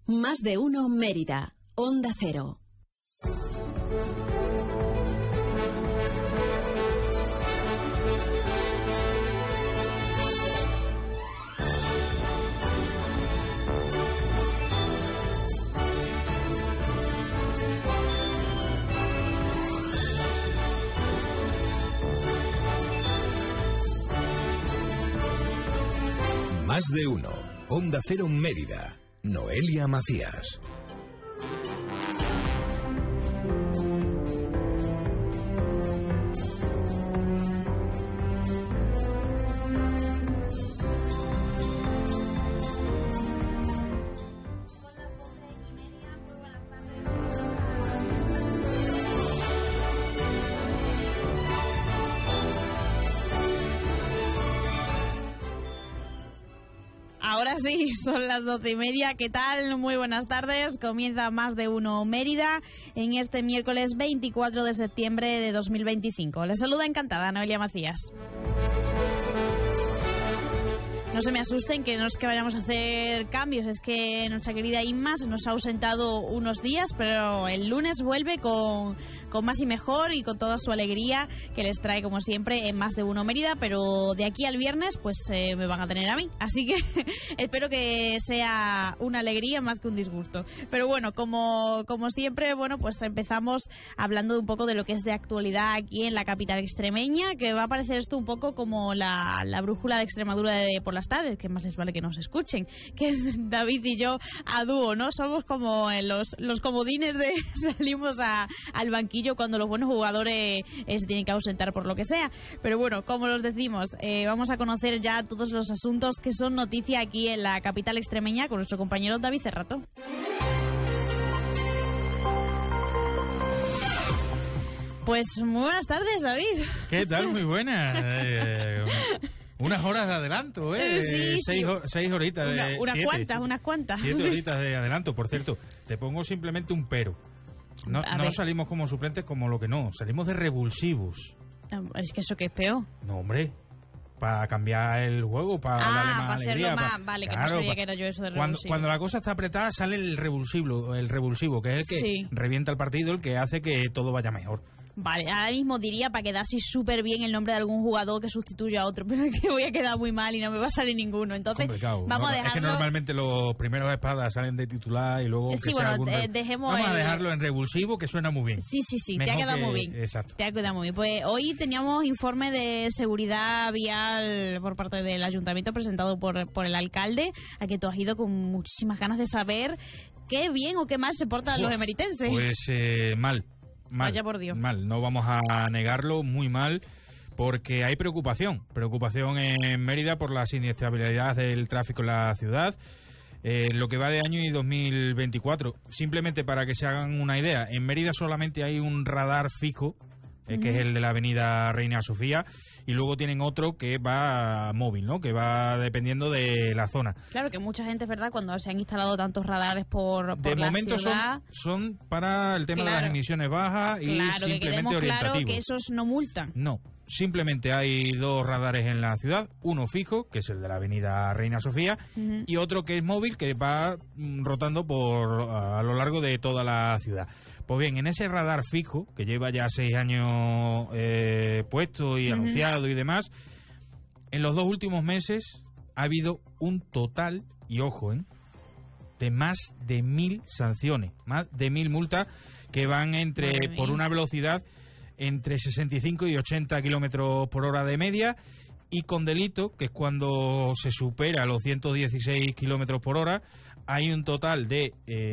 Más de uno Mérida, Onda Cero. Más de uno, Onda Cero Mérida, Noelia Macías. Ahora sí, son las 12:30. ¿Qué tal? Muy buenas tardes. Comienza Más de uno Mérida en este miércoles 24 de septiembre de 2025. Les saluda encantada Noelia Macías. No se me asusten, que no es que vayamos a hacer cambios, es que nuestra querida Inma se nos ha ausentado unos días, pero el lunes vuelve con más y mejor y con toda su alegría que les trae como siempre en Más de uno Mérida, pero de aquí al viernes pues me van a tener a mí, así que espero que sea una alegría más que un disgusto. Pero bueno, como siempre, bueno, pues empezamos hablando de un poco de lo que es de actualidad aquí en la capital extremeña, que va a parecer esto un poco como la brújula de Extremadura de por las tardes, que más les vale que nos escuchen, que es David y yo a dúo, ¿no? Somos como los comodines de salimos al banquillo cuando los buenos jugadores se tienen que ausentar por lo que sea. Pero bueno, como los decimos, vamos a conocer ya todos los asuntos que son noticia aquí en la capital extremeña con nuestro compañero David Cerrato. Pues muy buenas tardes, David. ¿Qué tal? Muy buenas. Unas horas de adelanto, ¿eh? Sí, seis horitas de... Unas cuantas. 7 horitas de adelanto. Por cierto, te pongo simplemente un pero. No salimos como suplentes como lo que no. Salimos de revulsivos. Es que eso que es peor. No, hombre. Para cambiar el juego, para darle más alegría. Hacerlo más... Vale, que no sabía que era yo eso de revulsivo. Cuando la cosa está apretada sale el revulsivo, que es el que revienta el partido, el que hace que todo vaya mejor. Vale, ahora mismo diría para quedar así súper bien el nombre de algún jugador que sustituya a otro, pero es que voy a quedar muy mal y no me va a salir ninguno. Entonces, vamos a dejarlo... Es que normalmente los primeros espadas salen de titular y luego... Sí, bueno, vamos a dejarlo en revulsivo, que suena muy bien. Sí, te ha quedado muy bien. Exacto. Te ha quedado muy bien. Pues hoy teníamos informe de seguridad vial por parte del ayuntamiento presentado por el alcalde, a que tú has ido con muchísimas ganas de saber qué bien o qué mal se portan los emeritenses. Pues mal. Vaya por Dios. Mal, no vamos a negarlo, muy mal, porque hay preocupación en Mérida por la inestabilidad del tráfico en la ciudad. Lo que va de año y 2024, simplemente para que se hagan una idea, en Mérida solamente hay un radar fijo, que es el de la avenida Reina Sofía, y luego tienen otro que va móvil, ¿no? Que va dependiendo de la zona. Claro que mucha gente, es verdad, cuando se han instalado tantos radares por la ciudad... De momento son para el tema de las emisiones bajas y simplemente orientativos. Claro que esos no multan. No, simplemente hay 2 radares en la ciudad, uno fijo, que es el de la avenida Reina Sofía, y otro que es móvil, que va rotando a lo largo de toda la ciudad. Pues bien, en ese radar fijo, que lleva ya 6 años puesto y anunciado y demás, en los 2 últimos meses ha habido un total, y ojo, de más de 1.000 sanciones, más de 1.000 multas que van por una velocidad entre 65 y 80 kilómetros por hora de media, y con delito, que es cuando se supera los 116 kilómetros por hora, hay un total de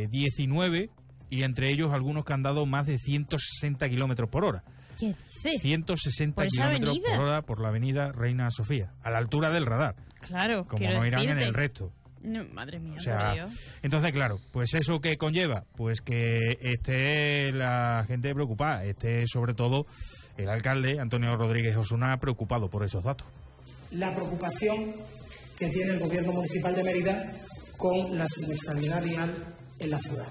19, y entre ellos algunos que han dado más de 160 kilómetros por hora. ¿Qué? Sí. 160 kilómetros por hora por la avenida Reina Sofía, a la altura del radar. Claro, como no irán en el resto. No, madre mía, o sea, entonces, claro, pues eso que conlleva, pues que esté la gente preocupada, esté sobre todo el alcalde Antonio Rodríguez Osuna preocupado por esos datos. La preocupación que tiene el gobierno municipal de Mérida con la siniestralidad vial en la ciudad.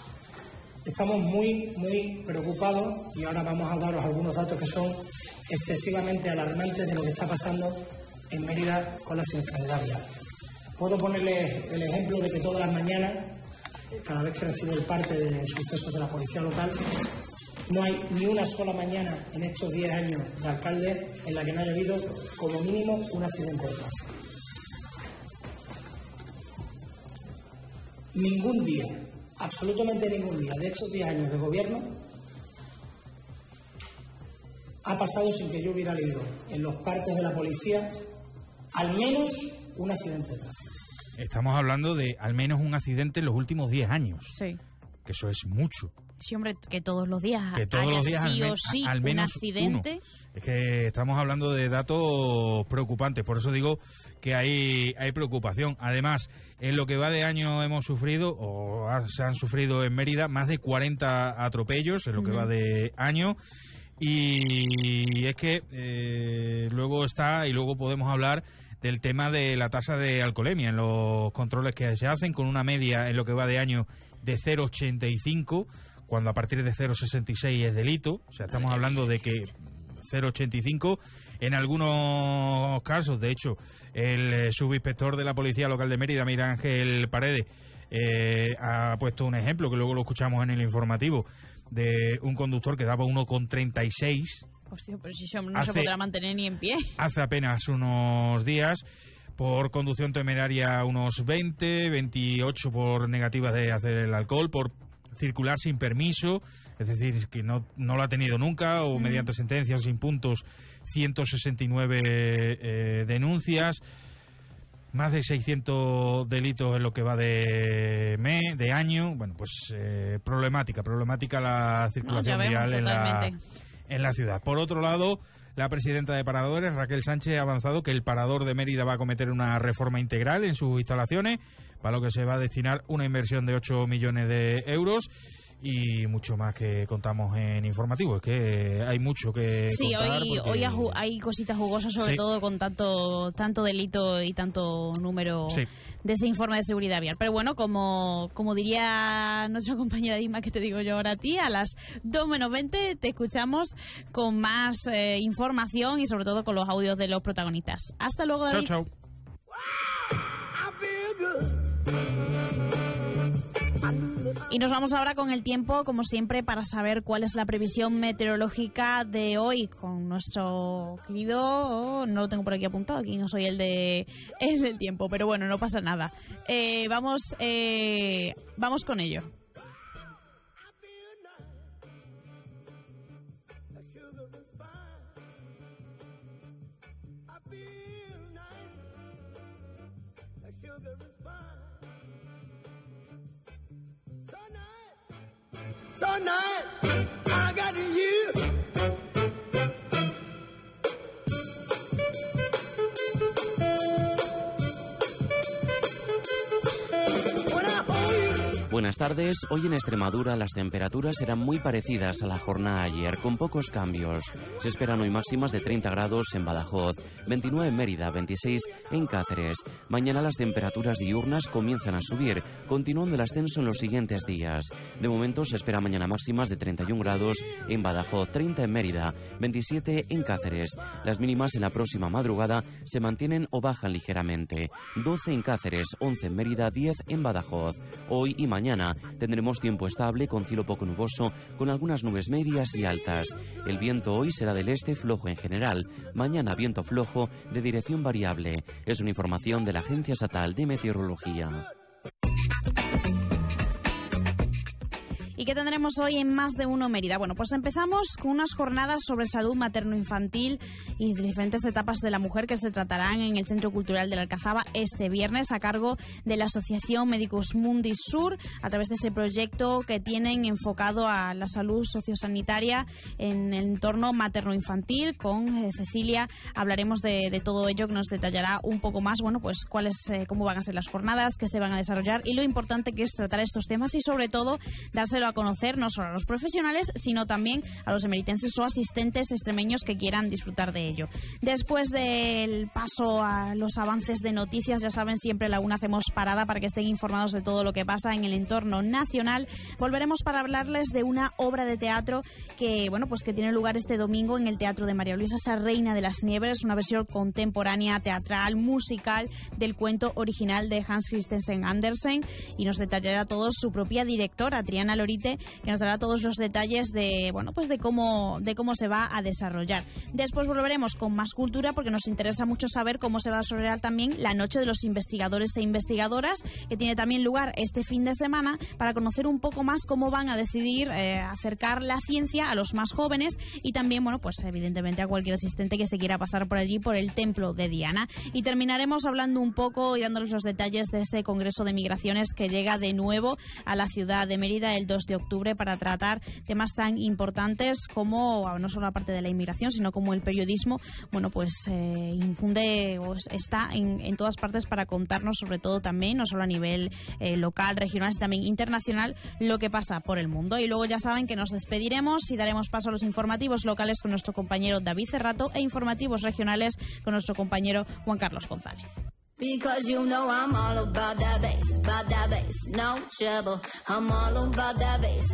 Estamos muy preocupados y ahora vamos a daros algunos datos que son excesivamente alarmantes de lo que está pasando en Mérida con la siniestralidad vial. Puedo ponerles el ejemplo de que todas las mañanas cada vez que recibo el parte de sucesos de la policía local, no hay ni una sola mañana en estos 10 años de alcalde en la que no haya habido como mínimo un accidente de tráfico. Ningún día, absolutamente ningún día de estos 10 años de gobierno ha pasado sin que yo hubiera leído en los partes de la policía al menos un accidente de tráfico. Estamos hablando de al menos un accidente en los últimos 10 años. Sí. Que eso es mucho. Sí, hombre, que todos los días Que todos los días sí o sí al menos un accidente. Uno. Es que estamos hablando de datos preocupantes, por eso digo que hay preocupación. Además, en lo que va de año hemos sufrido, se han sufrido en Mérida, más de 40 atropellos en lo que va de año. Y es que luego podemos hablar del tema de la tasa de alcoholemia en los controles que se hacen, con una media en lo que va de año de 0,85, cuando a partir de 0,66 es delito. O sea, estamos hablando de que 0,85 en algunos casos. De hecho, el subinspector de la Policía Local de Mérida, Miguel Ángel Paredes, ha puesto un ejemplo que luego lo escuchamos en el informativo, de un conductor que daba 1,36. Hostia, pero si no se podrá mantener ni en pie. Hace apenas unos días. Por conducción temeraria unos 20, 28 por negativas de hacer el alcohol, por circular sin permiso, es decir, que no lo ha tenido nunca, o mediante sentencias sin puntos, 169 denuncias, más de 600 delitos en lo que va de año. Bueno, pues problemática la circulación vial en la ciudad. Por otro lado, la presidenta de Paradores, Raquel Sánchez, ha avanzado que el Parador de Mérida va a acometer una reforma integral en sus instalaciones, para lo que se va a destinar una inversión de 8 millones de euros. Y mucho más que contamos en informativo. Es que hay mucho que contar. Sí, hoy hay cositas jugosas, sobre todo con tanto delito y tanto número de ese informe de seguridad vial. Pero bueno, como diría nuestra compañera Dima, que te digo yo ahora a ti, a las 2 menos 20 te escuchamos con más información y sobre todo con los audios de los protagonistas. Hasta luego, David. Chao, chao. Y nos vamos ahora con el tiempo, como siempre, para saber cuál es la previsión meteorológica de hoy con nuestro querido... no lo tengo por aquí apuntado, aquí no soy el del tiempo, pero bueno, no pasa nada. Vamos con ello. So nice, I got you. Buenas tardes. Hoy en Extremadura las temperaturas serán muy parecidas a la jornada de ayer, con pocos cambios. Se esperan hoy máximas de 30 grados en Badajoz, 29 en Mérida, 26 en Cáceres. Mañana las temperaturas diurnas comienzan a subir, continuando el ascenso en los siguientes días. De momento se espera mañana máximas de 31 grados en Badajoz, 30 en Mérida, 27 en Cáceres. Las mínimas en la próxima madrugada se mantienen o bajan ligeramente. 12 en Cáceres, 11 en Mérida, 10 en Badajoz. Hoy y mañana tendremos tiempo estable con cielo poco nuboso, con algunas nubes medias y altas. El viento hoy será del este flojo en general. Mañana viento flojo de dirección variable. Es una información de la Agencia Estatal de Meteorología. ¿Y qué tendremos hoy en Más de Uno Mérida? Bueno, pues empezamos con unas jornadas sobre salud materno-infantil y diferentes etapas de la mujer que se tratarán en el Centro Cultural de la Alcazaba este viernes, a cargo de la Asociación Medicus Mundi Sur, a través de ese proyecto que tienen enfocado a la salud sociosanitaria en el entorno materno-infantil. Con Cecilia hablaremos de todo ello, que nos detallará un poco más, bueno, pues cómo van a ser las jornadas, qué se van a desarrollar y lo importante que es tratar estos temas y sobre todo dárselo dándolo a conocer no solo a los profesionales, sino también a los emeritenses o asistentes extremeños que quieran disfrutar de ello. Después del paso a los avances de noticias, ya saben, siempre en la una hacemos parada para que estén informados de todo lo que pasa en el entorno nacional. Volveremos para hablarles de una obra de teatro que, bueno, pues que tiene lugar este domingo en el Teatro de María Luisa, esa Reina de las Nieves, una versión contemporánea, teatral, musical del cuento original de Hans Christian Andersen, y nos detallará a todos su propia directora, Triana Lorite, que nos dará todos los detalles de, bueno, pues de cómo se va a desarrollar. Después volveremos con más cultura porque nos interesa mucho saber cómo se va a desarrollar también la Noche de los Investigadores e Investigadoras, que tiene también lugar este fin de semana, para conocer un poco más cómo van a decidir acercar la ciencia a los más jóvenes y también, bueno, pues evidentemente a cualquier asistente que se quiera pasar por allí, por el Templo de Diana. Y terminaremos hablando un poco y dándoles los detalles de ese Congreso de Migraciones que llega de nuevo a la ciudad de Mérida el 2 de octubre para tratar temas tan importantes como, no solo la parte de la inmigración, sino como el periodismo, bueno, pues infunde o está en todas partes para contarnos, sobre todo también, no solo a nivel local, regional, sino también internacional, lo que pasa por el mundo. Y luego ya saben que nos despediremos y daremos paso a los informativos locales con nuestro compañero David Cerrato e informativos regionales con nuestro compañero Juan Carlos González. Because you know I'm all about that bass, no trouble. I'm all about that bass,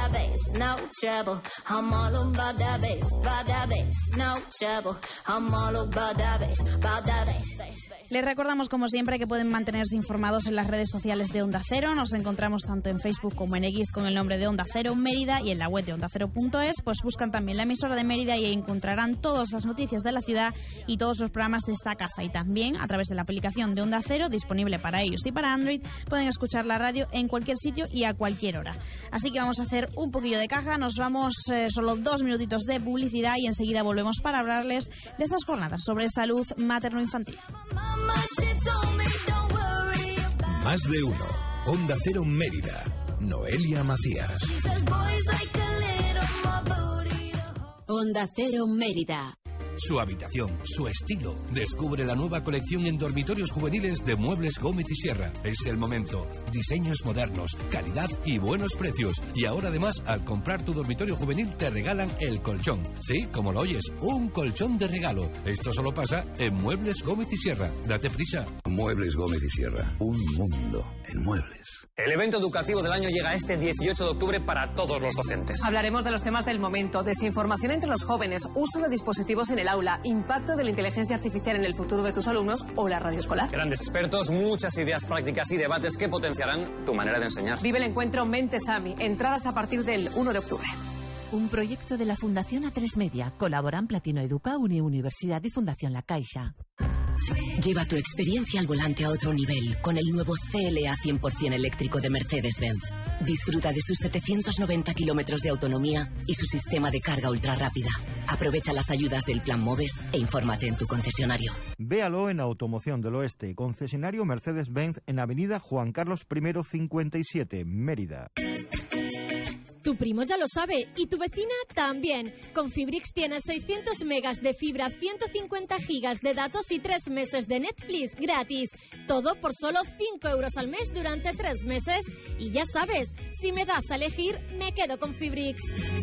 no trouble. I'm all about that bass, no trouble. I'm all about that bass. Les recordamos, como siempre, que pueden mantenerse informados en las redes sociales de Onda Cero. Nos encontramos tanto en Facebook como en X con el nombre de Onda Cero Mérida, y en la web de ondacero.es pues buscan también la emisora de Mérida y ahí encontrarán todas las noticias de la ciudad y todos los programas de esta casa. Y también a través de la aplicación de Onda Cero, disponible para iOS y para Android, pueden escuchar la radio en cualquier sitio y a cualquier hora. Así que vamos a hacer un poquillo de caja, nos vamos solo 2 minutitos de publicidad y enseguida volvemos para hablarles de esas jornadas sobre salud materno-infantil. Más de uno. Onda Cero Mérida. Noelia Macías. Onda Cero Mérida. Su habitación, su estilo. Descubre la nueva colección en dormitorios juveniles de Muebles Gómez y Sierra. Es el momento. Diseños modernos, calidad y buenos precios. Y ahora además, al comprar tu dormitorio juvenil te regalan el colchón. Sí, como lo oyes, un colchón de regalo. Esto solo pasa en Muebles Gómez y Sierra. Date prisa. Muebles Gómez y Sierra. Un mundo en muebles. El evento educativo del año llega este 18 de octubre para todos los docentes. Hablaremos de los temas del momento: desinformación entre los jóvenes, uso de dispositivos en el aula, impacto de la inteligencia artificial en el futuro de tus alumnos o la radio escolar. Grandes expertos, muchas ideas prácticas y debates que potenciarán tu manera de enseñar. Vive el encuentro Mentes AMI. Entradas a partir del 1 de octubre. Un proyecto de la Fundación A3 Media. Colaboran Platino Educa, Universidad y Fundación La Caixa. Lleva tu experiencia al volante a otro nivel con el nuevo CLA 100% eléctrico de Mercedes-Benz. Disfruta de sus 790 kilómetros de autonomía y su sistema de carga ultra rápida. Aprovecha las ayudas del Plan MOVES e infórmate en tu concesionario. Véalo en Automoción del Oeste, concesionario Mercedes-Benz en Avenida Juan Carlos I 57, Mérida. Tu primo ya lo sabe y tu vecina también. Con Fibrix tienes 600 megas de fibra, 150 gigas de datos y 3 meses de Netflix gratis. Todo por solo 5 euros al mes durante 3 meses. Y ya sabes, si me das a elegir, me quedo con Fibrix.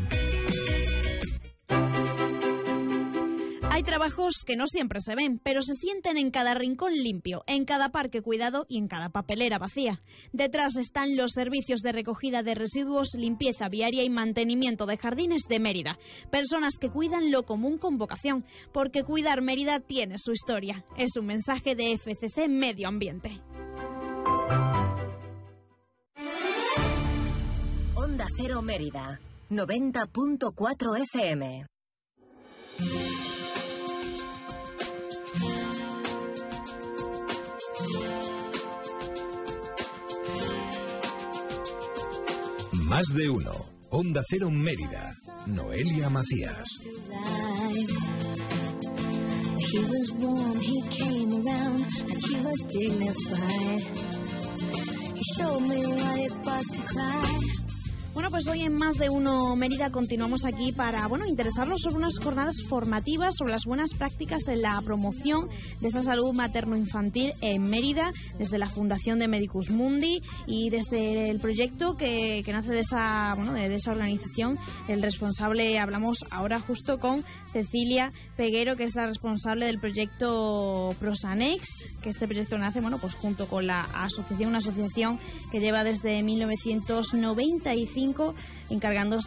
Hay trabajos que no siempre se ven, pero se sienten en cada rincón limpio, en cada parque cuidado y en cada papelera vacía. Detrás están los servicios de recogida de residuos, limpieza viaria y mantenimiento de jardines de Mérida. Personas que cuidan lo común con vocación, porque cuidar Mérida tiene su historia. Es un mensaje de FCC Medio Ambiente. Onda Cero Mérida, 90.4 FM. Más de uno. Onda Cero Mérida. Noelia Macías. He was warm, he came around like he was dignified. He showed me what it was to cry. Bueno, pues hoy en Más de Uno Mérida continuamos aquí para, interesarnos sobre unas jornadas formativas, sobre las buenas prácticas en la promoción de esa salud materno-infantil en Mérida, desde la Fundación de Medicus Mundi y desde el proyecto que nace de esa organización. El responsable, hablamos ahora justo con Cecilia Peguero, que es la responsable del proyecto Prosanex, que este proyecto nace, pues junto con la asociación, una asociación que lleva desde 1995 encargándose,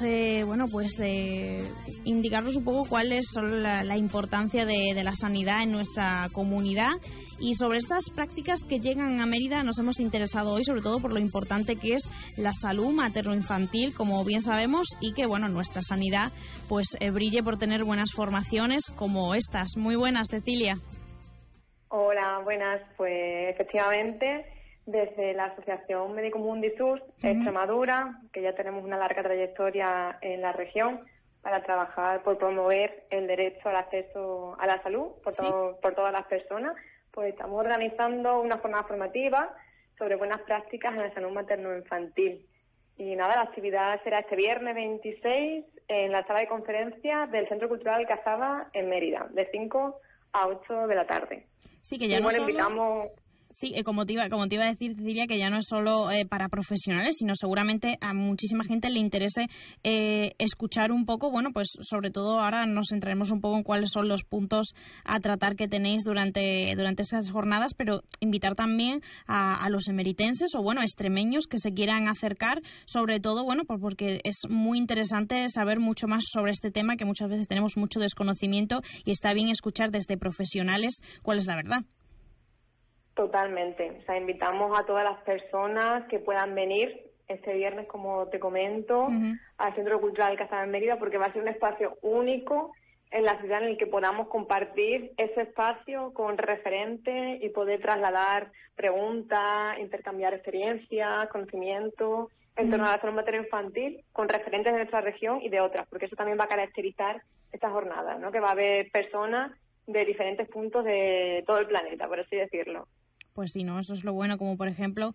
de indicarnos un poco cuál es la importancia de la sanidad en nuestra comunidad. Y sobre estas prácticas que llegan a Mérida nos hemos interesado hoy, sobre todo por lo importante que es la salud materno-infantil, como bien sabemos, y que, nuestra sanidad brille por tener buenas formaciones como estas. Muy buenas, Cecilia. Hola, buenas. Pues efectivamente, desde la Asociación Medicus Mundi Sur, Extremadura, que ya tenemos una larga trayectoria en la región para trabajar por promover el derecho al acceso a la salud por todas las personas, pues estamos organizando una jornada formativa sobre buenas prácticas en la salud materno-infantil. Y nada, la actividad será este viernes 26 en la sala de conferencias del Centro Cultural Cazaba en Mérida, de 5 a 8 de la tarde. Sí, que ya invitamos... Sí, como te iba a decir, Cecilia, que ya no es solo para profesionales, sino seguramente a muchísima gente le interese escuchar un poco, sobre todo ahora nos centraremos un poco en cuáles son los puntos a tratar que tenéis durante esas jornadas, pero invitar también a los emeritenses o, extremeños que se quieran acercar, sobre todo, porque es muy interesante saber mucho más sobre este tema, que muchas veces tenemos mucho desconocimiento y está bien escuchar desde profesionales cuál es la verdad. Totalmente. Invitamos a todas las personas que puedan venir este viernes, como te comento, al Centro Cultural Cazaba en Mérida, porque va a ser un espacio único en la ciudad en el que podamos compartir ese espacio con referentes y poder trasladar preguntas, intercambiar experiencias, conocimiento en torno a la salud materno-infantil con referentes de nuestra región y de otras, porque eso también va a caracterizar esta jornada, ¿no? Que va a haber personas de diferentes puntos de todo el planeta, por así decirlo. Pues sí, ¿no? Eso es lo bueno, como por ejemplo,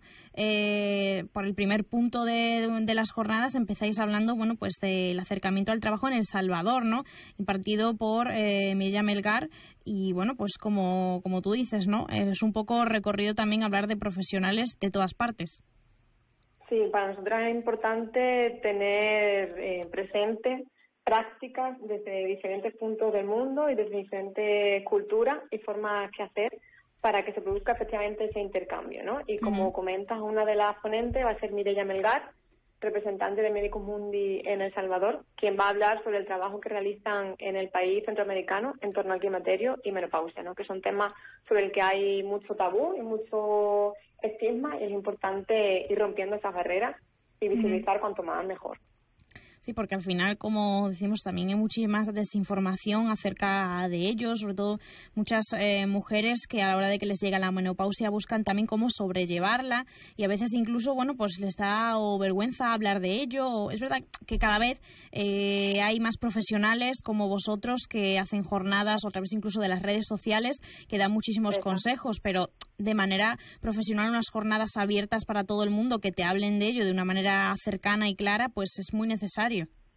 por el primer punto de las jornadas empezáis hablando, del acercamiento al trabajo en El Salvador, ¿no? Impartido por Mireia Melgar y, como tú dices, ¿no? Es un poco recorrido también hablar de profesionales de todas partes. Sí, para nosotros es importante tener presente prácticas desde diferentes puntos del mundo y desde diferentes culturas y formas que hacer para que se produzca efectivamente ese intercambio, ¿no? Y como comentas, una de las ponentes va a ser Mireia Melgar, representante de Medicus Mundi en El Salvador, quien va a hablar sobre el trabajo que realizan en el país centroamericano en torno al climaterio y menopausia, ¿no? Que son temas sobre el que hay mucho tabú y mucho estigma, y es importante ir rompiendo esas barreras y visibilizar cuanto más mejor. Sí, porque al final, como decimos, también hay muchísima desinformación acerca de ellos, sobre todo muchas mujeres que a la hora de que les llega la menopausia buscan también cómo sobrellevarla y a veces incluso, les da vergüenza hablar de ello. Es verdad que cada vez hay más profesionales como vosotros que hacen jornadas, a través incluso de las redes sociales, que dan muchísimos consejos, pero de manera profesional, unas jornadas abiertas para todo el mundo que te hablen de ello de una manera cercana y clara, pues es muy necesario.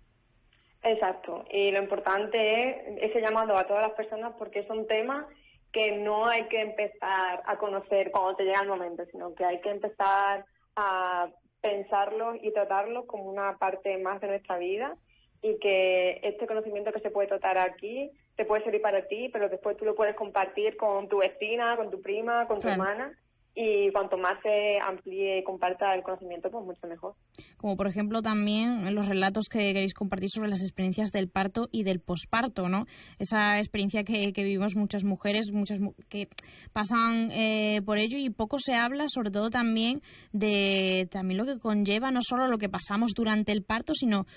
Exacto, y lo importante es ese llamado a todas las personas, porque son temas que no hay que empezar a conocer cuando te llega el momento, sino que hay que empezar a pensarlos y tratarlos como una parte más de nuestra vida, y que este conocimiento que se puede tratar aquí te puede servir para ti, pero después tú lo puedes compartir con tu vecina, con tu prima, con tu hermana, y cuanto más se amplíe y comparta el conocimiento, pues mucho mejor. Como por ejemplo también los relatos que queréis compartir sobre las experiencias del parto y del posparto, ¿no? Esa experiencia que vivimos muchas mujeres, que pasan por ello, y poco se habla, sobre todo también de lo que conlleva no solo lo que pasamos durante el parto, sino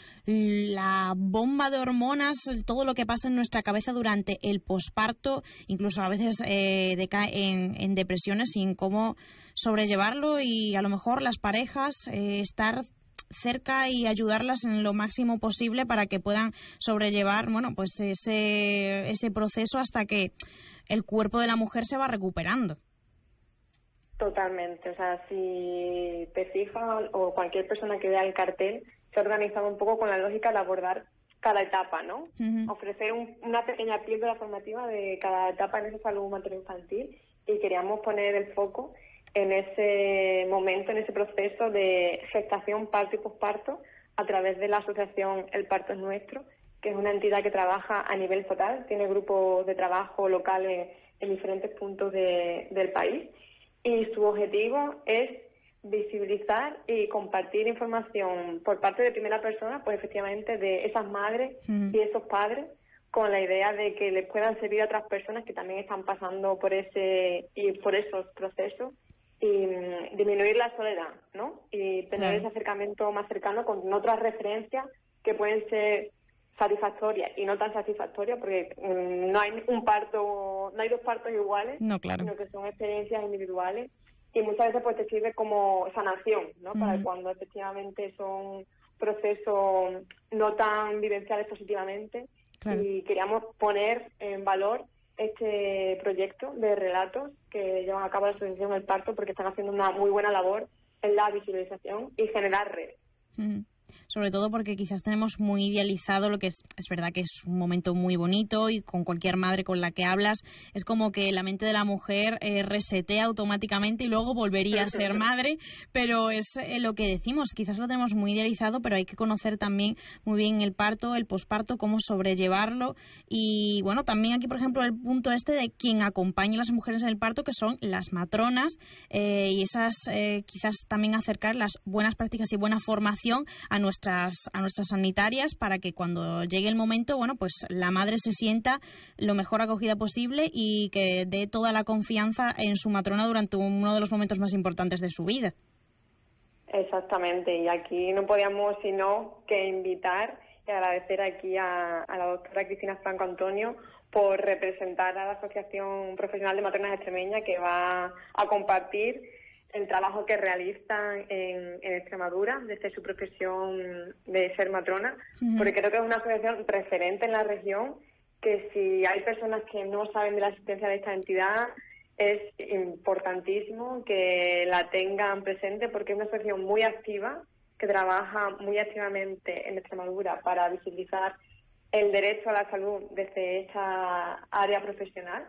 la bomba de hormonas, todo lo que pasa en nuestra cabeza durante el posparto, incluso a veces decae en depresiones sin cómo sobrellevarlo, y a lo mejor las parejas estar cerca y ayudarlas en lo máximo posible para que puedan sobrellevar ese proceso hasta que el cuerpo de la mujer se va recuperando. Totalmente. O sea, si te fijas, o cualquier persona que vea el cartel, se ha organizado un poco con la lógica de abordar cada etapa, ¿no? Ofrecer una pequeña píldora formativa de cada etapa en esa salud materno-infantil, y queríamos poner el foco en ese momento, en ese proceso de gestación, parto y posparto, a través de la asociación El Parto es Nuestro, que es una entidad que trabaja a nivel estatal, tiene grupos de trabajo locales en diferentes puntos del país, y su objetivo es visibilizar y compartir información por parte de primera persona, pues efectivamente de esas madres y esos padres, con la idea de que les puedan servir a otras personas que también están pasando por esos procesos, y disminuir la soledad, ¿no? Y tener ese acercamiento más cercano con otras referencias que pueden ser satisfactorias y no tan satisfactorias, porque no hay dos partos iguales, sino que son experiencias individuales, y muchas veces pues te sirve como sanación, ¿no? Para cuando efectivamente son procesos no tan vivenciales positivamente. Y queríamos poner en valor este proyecto de relatos que llevan a cabo la Asociación El Parto, porque están haciendo una muy buena labor en la visibilización y generar redes. Sobre todo porque quizás tenemos muy idealizado lo que es verdad que es un momento muy bonito, y con cualquier madre con la que hablas es como que la mente de la mujer resetea automáticamente y luego volvería a ser madre, pero es lo que decimos, quizás lo tenemos muy idealizado, pero hay que conocer también muy bien el parto, el posparto, cómo sobrellevarlo. Y bueno, también aquí por ejemplo el punto de quien acompaña a las mujeres en el parto, que son las matronas, y esas quizás también acercar las buenas prácticas y buena formación a nuestras sanitarias, para que cuando llegue el momento, bueno, pues la madre se sienta lo mejor acogida posible y que dé toda la confianza en su matrona durante uno de los momentos más importantes de su vida. Exactamente, y aquí no podíamos sino que invitar y agradecer aquí a la doctora Cristina Franco Antonio por representar a la Asociación Profesional de Matronas Extremeña, que va a compartir el trabajo que realizan en Extremadura desde su profesión de ser matrona, porque creo que es una asociación referente en la región, que si hay personas que no saben de la existencia de esta entidad, es importantísimo que la tengan presente, porque es una asociación muy activa, que trabaja muy activamente en Extremadura para visibilizar el derecho a la salud desde esta área profesional.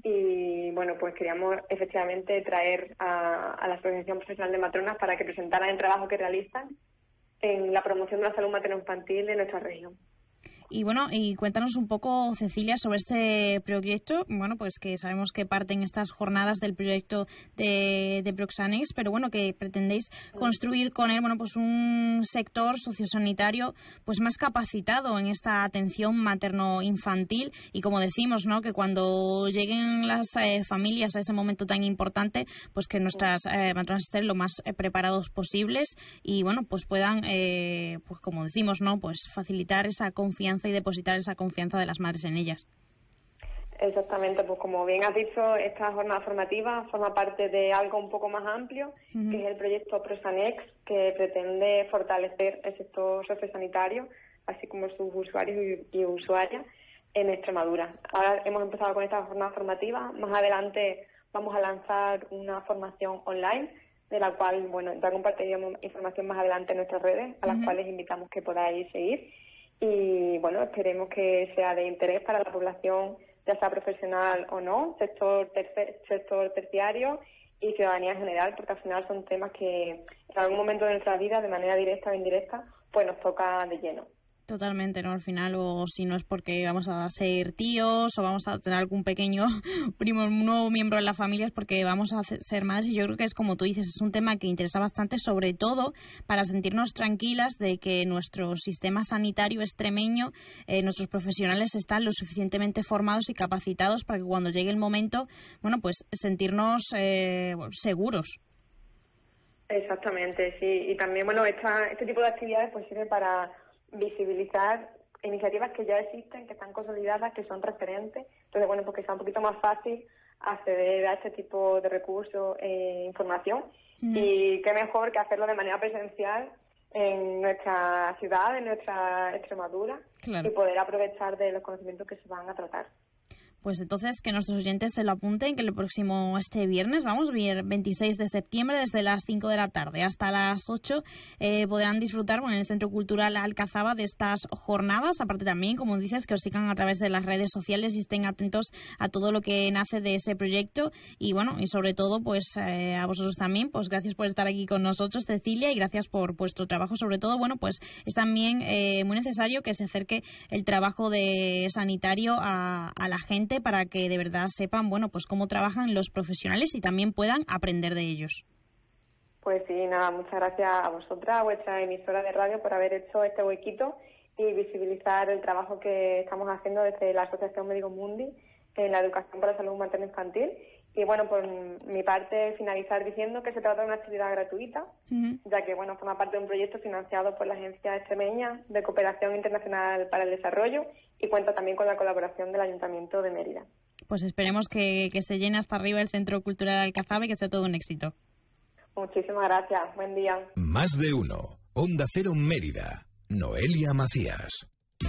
Y bueno, pues queríamos efectivamente traer a la Asociación Profesional de Matronas para que presentaran el trabajo que realizan en la promoción de la salud materno-infantil de nuestra región. Y bueno, y cuéntanos un poco, Cecilia, sobre este proyecto. Bueno, pues que sabemos que parten estas jornadas del proyecto de Proxanex, pero bueno, que pretendéis construir con él, bueno, pues un sector sociosanitario pues más capacitado en esta atención materno-infantil, y como decimos, ¿no?, que cuando lleguen las familias a ese momento tan importante, pues que nuestras matronas estén lo más preparados posibles y bueno, pues puedan, pues como decimos, ¿no?, pues facilitar esa confianza y depositar esa confianza de las madres en ellas. Exactamente, pues como bien has dicho, esta jornada formativa forma parte de algo un poco más amplio, que es el proyecto Proxanex, que pretende fortalecer el sector sociosanitario, así como sus usuarios y usuarias en Extremadura. Ahora hemos empezado con esta jornada formativa, más adelante vamos a lanzar una formación online, de la cual, bueno, ya compartiremos información más adelante en nuestras redes, a las cuales invitamos que podáis seguir. Y bueno, esperemos que sea de interés para la población, ya sea profesional o no, sector terciario y ciudadanía en general, porque al final son temas que en algún momento de nuestra vida, de manera directa o indirecta, pues nos toca de lleno. Totalmente, ¿no? Al final, o si no es porque vamos a ser tíos o vamos a tener algún pequeño primo, un nuevo miembro de la familia, es porque vamos a ser madres, y yo creo que es como tú dices, es un tema que interesa bastante, sobre todo para sentirnos tranquilas de que nuestro sistema sanitario extremeño, nuestros profesionales están lo suficientemente formados y capacitados para que cuando llegue el momento, bueno, pues sentirnos seguros. Exactamente, sí. Y también, bueno, este tipo de actividades pues sirve para visibilizar iniciativas que ya existen, que están consolidadas, que son referentes. Entonces, bueno, porque sea un poquito más fácil acceder a este tipo de recursos e información. Y qué mejor que hacerlo de manera presencial en nuestra ciudad, en nuestra Extremadura, y poder aprovechar de los conocimientos que se van a tratar. Pues entonces que nuestros oyentes se lo apunten, que el próximo viernes, 26 de septiembre, desde las 5 de la tarde hasta las 8, podrán disfrutar en el Centro Cultural Alcazaba de estas jornadas. Aparte también, como dices, que os sigan a través de las redes sociales y estén atentos a todo lo que nace de ese proyecto. Y y sobre todo, pues a vosotros también, pues gracias por estar aquí con nosotros, Cecilia, y gracias por vuestro trabajo. Sobre todo, pues es también muy necesario que se acerque el trabajo de sanitario a la gente, para que de verdad sepan, pues cómo trabajan los profesionales y también puedan aprender de ellos. Pues sí, nada, muchas gracias a vosotras, a vuestra emisora de radio, por haber hecho este huequito y visibilizar el trabajo que estamos haciendo desde la Asociación Médico Mundi en la educación para la salud materno-infantil. Y por mi parte, finalizar diciendo que se trata de una actividad gratuita, ya que forma parte de un proyecto financiado por la Agencia Extremeña de Cooperación Internacional para el Desarrollo y cuenta también con la colaboración del Ayuntamiento de Mérida. Pues esperemos que se llene hasta arriba el Centro Cultural Alcazaba y que sea todo un éxito. Muchísimas gracias. Buen día. Más de uno. Onda Cero Mérida. Noelia Macías.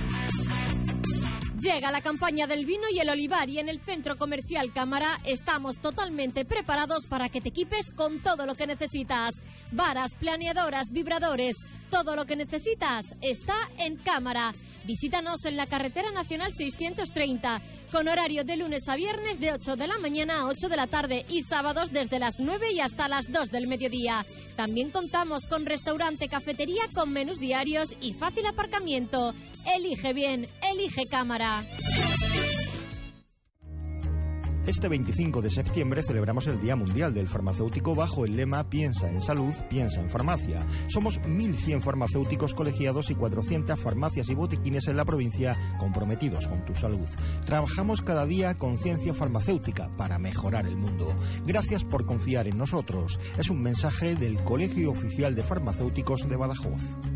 Llega la campaña del vino y el olivar y en el Centro Comercial Cámara estamos totalmente preparados para que te equipes con todo lo que necesitas. Varas, planeadoras, vibradores, todo lo que necesitas está en Cámara. Visítanos en la Carretera Nacional 630, con horario de lunes a viernes de 8 de la mañana a 8 de la tarde y sábados desde las 9 y hasta las 2 del mediodía. También contamos con restaurante, cafetería con menús diarios y fácil aparcamiento. Elige bien, elige Cámara. Este 25 de septiembre celebramos el Día Mundial del Farmacéutico bajo el lema Piensa en salud, piensa en farmacia. Somos 1.100 farmacéuticos colegiados y 400 farmacias y botiquines en la provincia comprometidos con tu salud. Trabajamos cada día con ciencia farmacéutica para mejorar el mundo. Gracias por confiar en nosotros. Es un mensaje del Colegio Oficial de Farmacéuticos de Badajoz.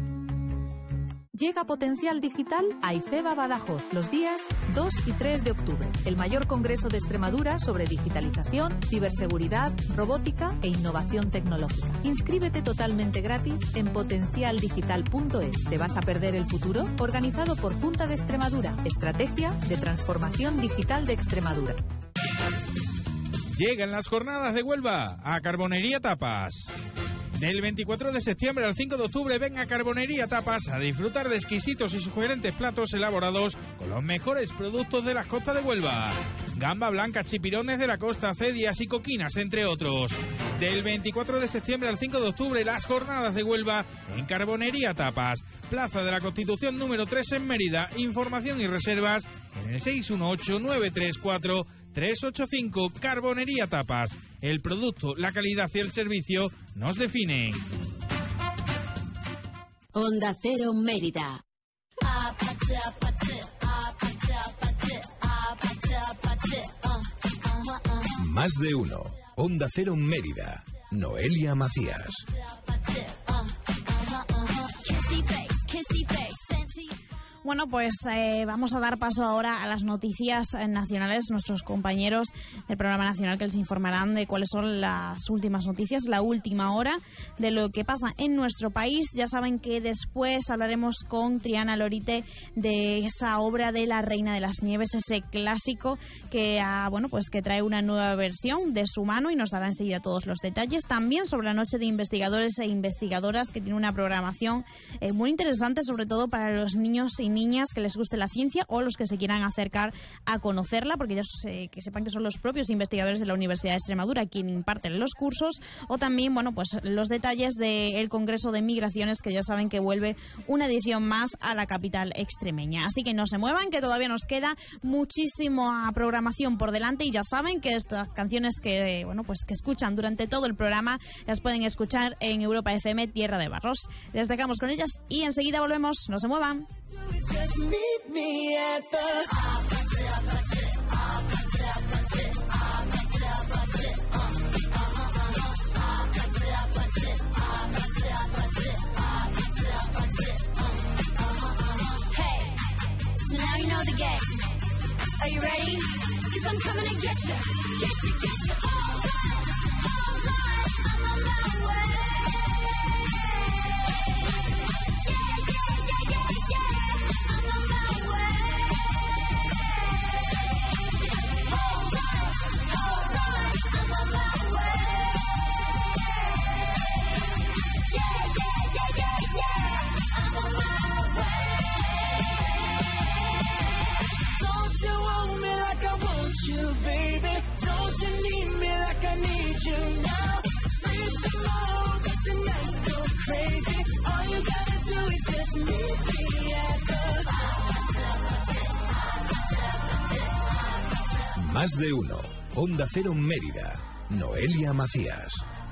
Llega Potencial Digital a IFEBA Badajoz los días 2 y 3 de octubre, el mayor congreso de Extremadura sobre digitalización, ciberseguridad, robótica e innovación tecnológica. Inscríbete totalmente gratis en potencialdigital.es. ¿Te vas a perder el futuro? Organizado por Junta de Extremadura, Estrategia de Transformación Digital de Extremadura. Llegan las jornadas de Huelva a Carbonería Tapas. Del 24 de septiembre al 5 de octubre ven a Carbonería Tapas a disfrutar de exquisitos y sugerentes platos elaborados con los mejores productos de las costas de Huelva. Gamba blanca, chipirones de la costa, cedias y coquinas, entre otros. Del 24 de septiembre al 5 de octubre las jornadas de Huelva en Carbonería Tapas. Plaza de la Constitución número 3 en Mérida. Información y reservas en el 618-934-385. Carbonería Tapas. El producto, la calidad y el servicio nos definen. Onda Cero Mérida. Más de uno. Onda Cero Mérida. Noelia Macías. Bueno, pues vamos a dar paso ahora a las noticias nacionales. Nuestros compañeros del programa nacional que les informarán de cuáles son las últimas noticias, la última hora de lo que pasa en nuestro país. Ya saben que después hablaremos con Triana Lorite de esa obra de La Reina de las Nieves, ese clásico que que trae una nueva versión de su mano y nos dará enseguida todos los detalles. También sobre la noche de investigadores e investigadoras, que tiene una programación muy interesante, sobre todo para los niños y niñas que les guste la ciencia o los que se quieran acercar a conocerla, porque ya que sepan que son los propios investigadores de la Universidad de Extremadura quien imparten los cursos, o también los detalles del Congreso de Migraciones, que ya saben que vuelve una edición más a la capital extremeña. Así que no se muevan, que todavía nos queda muchísima programación por delante, y ya saben que estas canciones que que escuchan durante todo el programa las pueden escuchar en Europa FM Tierra de Barros. Les dejamos con ellas y enseguida volvemos. No se muevan. Just meet me at the Hey, so now you know the game. Are you ready? 'Cause I'm coming to get you. Get you, get you all night. I'm on my way. Más de uno. Onda Cero Mérida. Noelia Macías.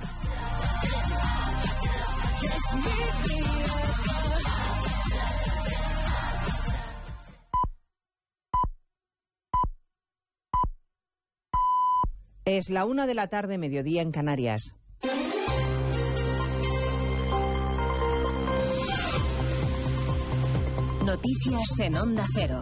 Es la 1 de la tarde, mediodía en Canarias. Noticias en Onda Cero.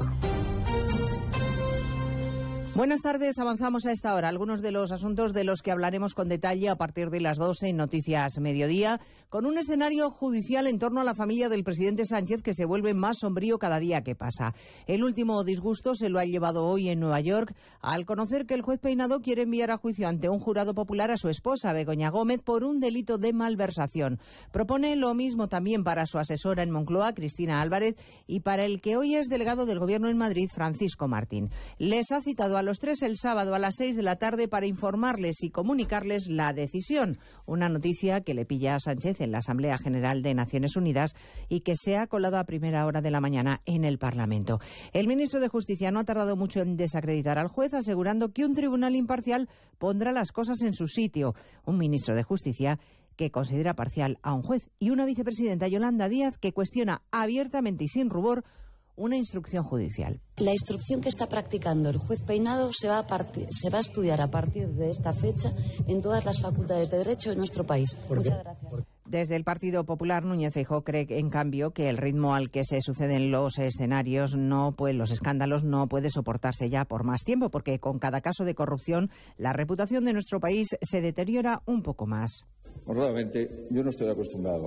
Buenas tardes, avanzamos a esta hora. Algunos de los asuntos de los que hablaremos con detalle a partir de las 12 en Noticias Mediodía, con un escenario judicial en torno a la familia del presidente Sánchez que se vuelve más sombrío cada día que pasa. El último disgusto se lo ha llevado hoy en Nueva York al conocer que el juez Peinado quiere enviar a juicio ante un jurado popular a su esposa, Begoña Gómez, por un delito de malversación. Propone lo mismo también para su asesora en Moncloa, Cristina Álvarez, y para el que hoy es delegado del Gobierno en Madrid, Francisco Martín. Les ha citado a los tres el sábado a las 6 de la tarde para informarles y comunicarles la decisión. Una noticia que le pilla a Sánchez en la Asamblea General de Naciones Unidas y que se ha colado a primera hora de la mañana en el Parlamento. El ministro de Justicia no ha tardado mucho en desacreditar al juez, asegurando que un tribunal imparcial pondrá las cosas en su sitio. Un ministro de Justicia que considera parcial a un juez y una vicepresidenta, Yolanda Díaz, que cuestiona abiertamente y sin rubor una instrucción judicial. La instrucción que está practicando el juez Peinado se va a estudiar a partir de esta fecha en todas las facultades de Derecho de nuestro país. Muchas gracias. Desde el Partido Popular, Núñez Feijóo cree, en cambio, que el ritmo al que se suceden los escenarios, los escándalos, no puede soportarse ya por más tiempo, porque con cada caso de corrupción la reputación de nuestro país se deteriora un poco más. Honradamente, yo no estoy acostumbrado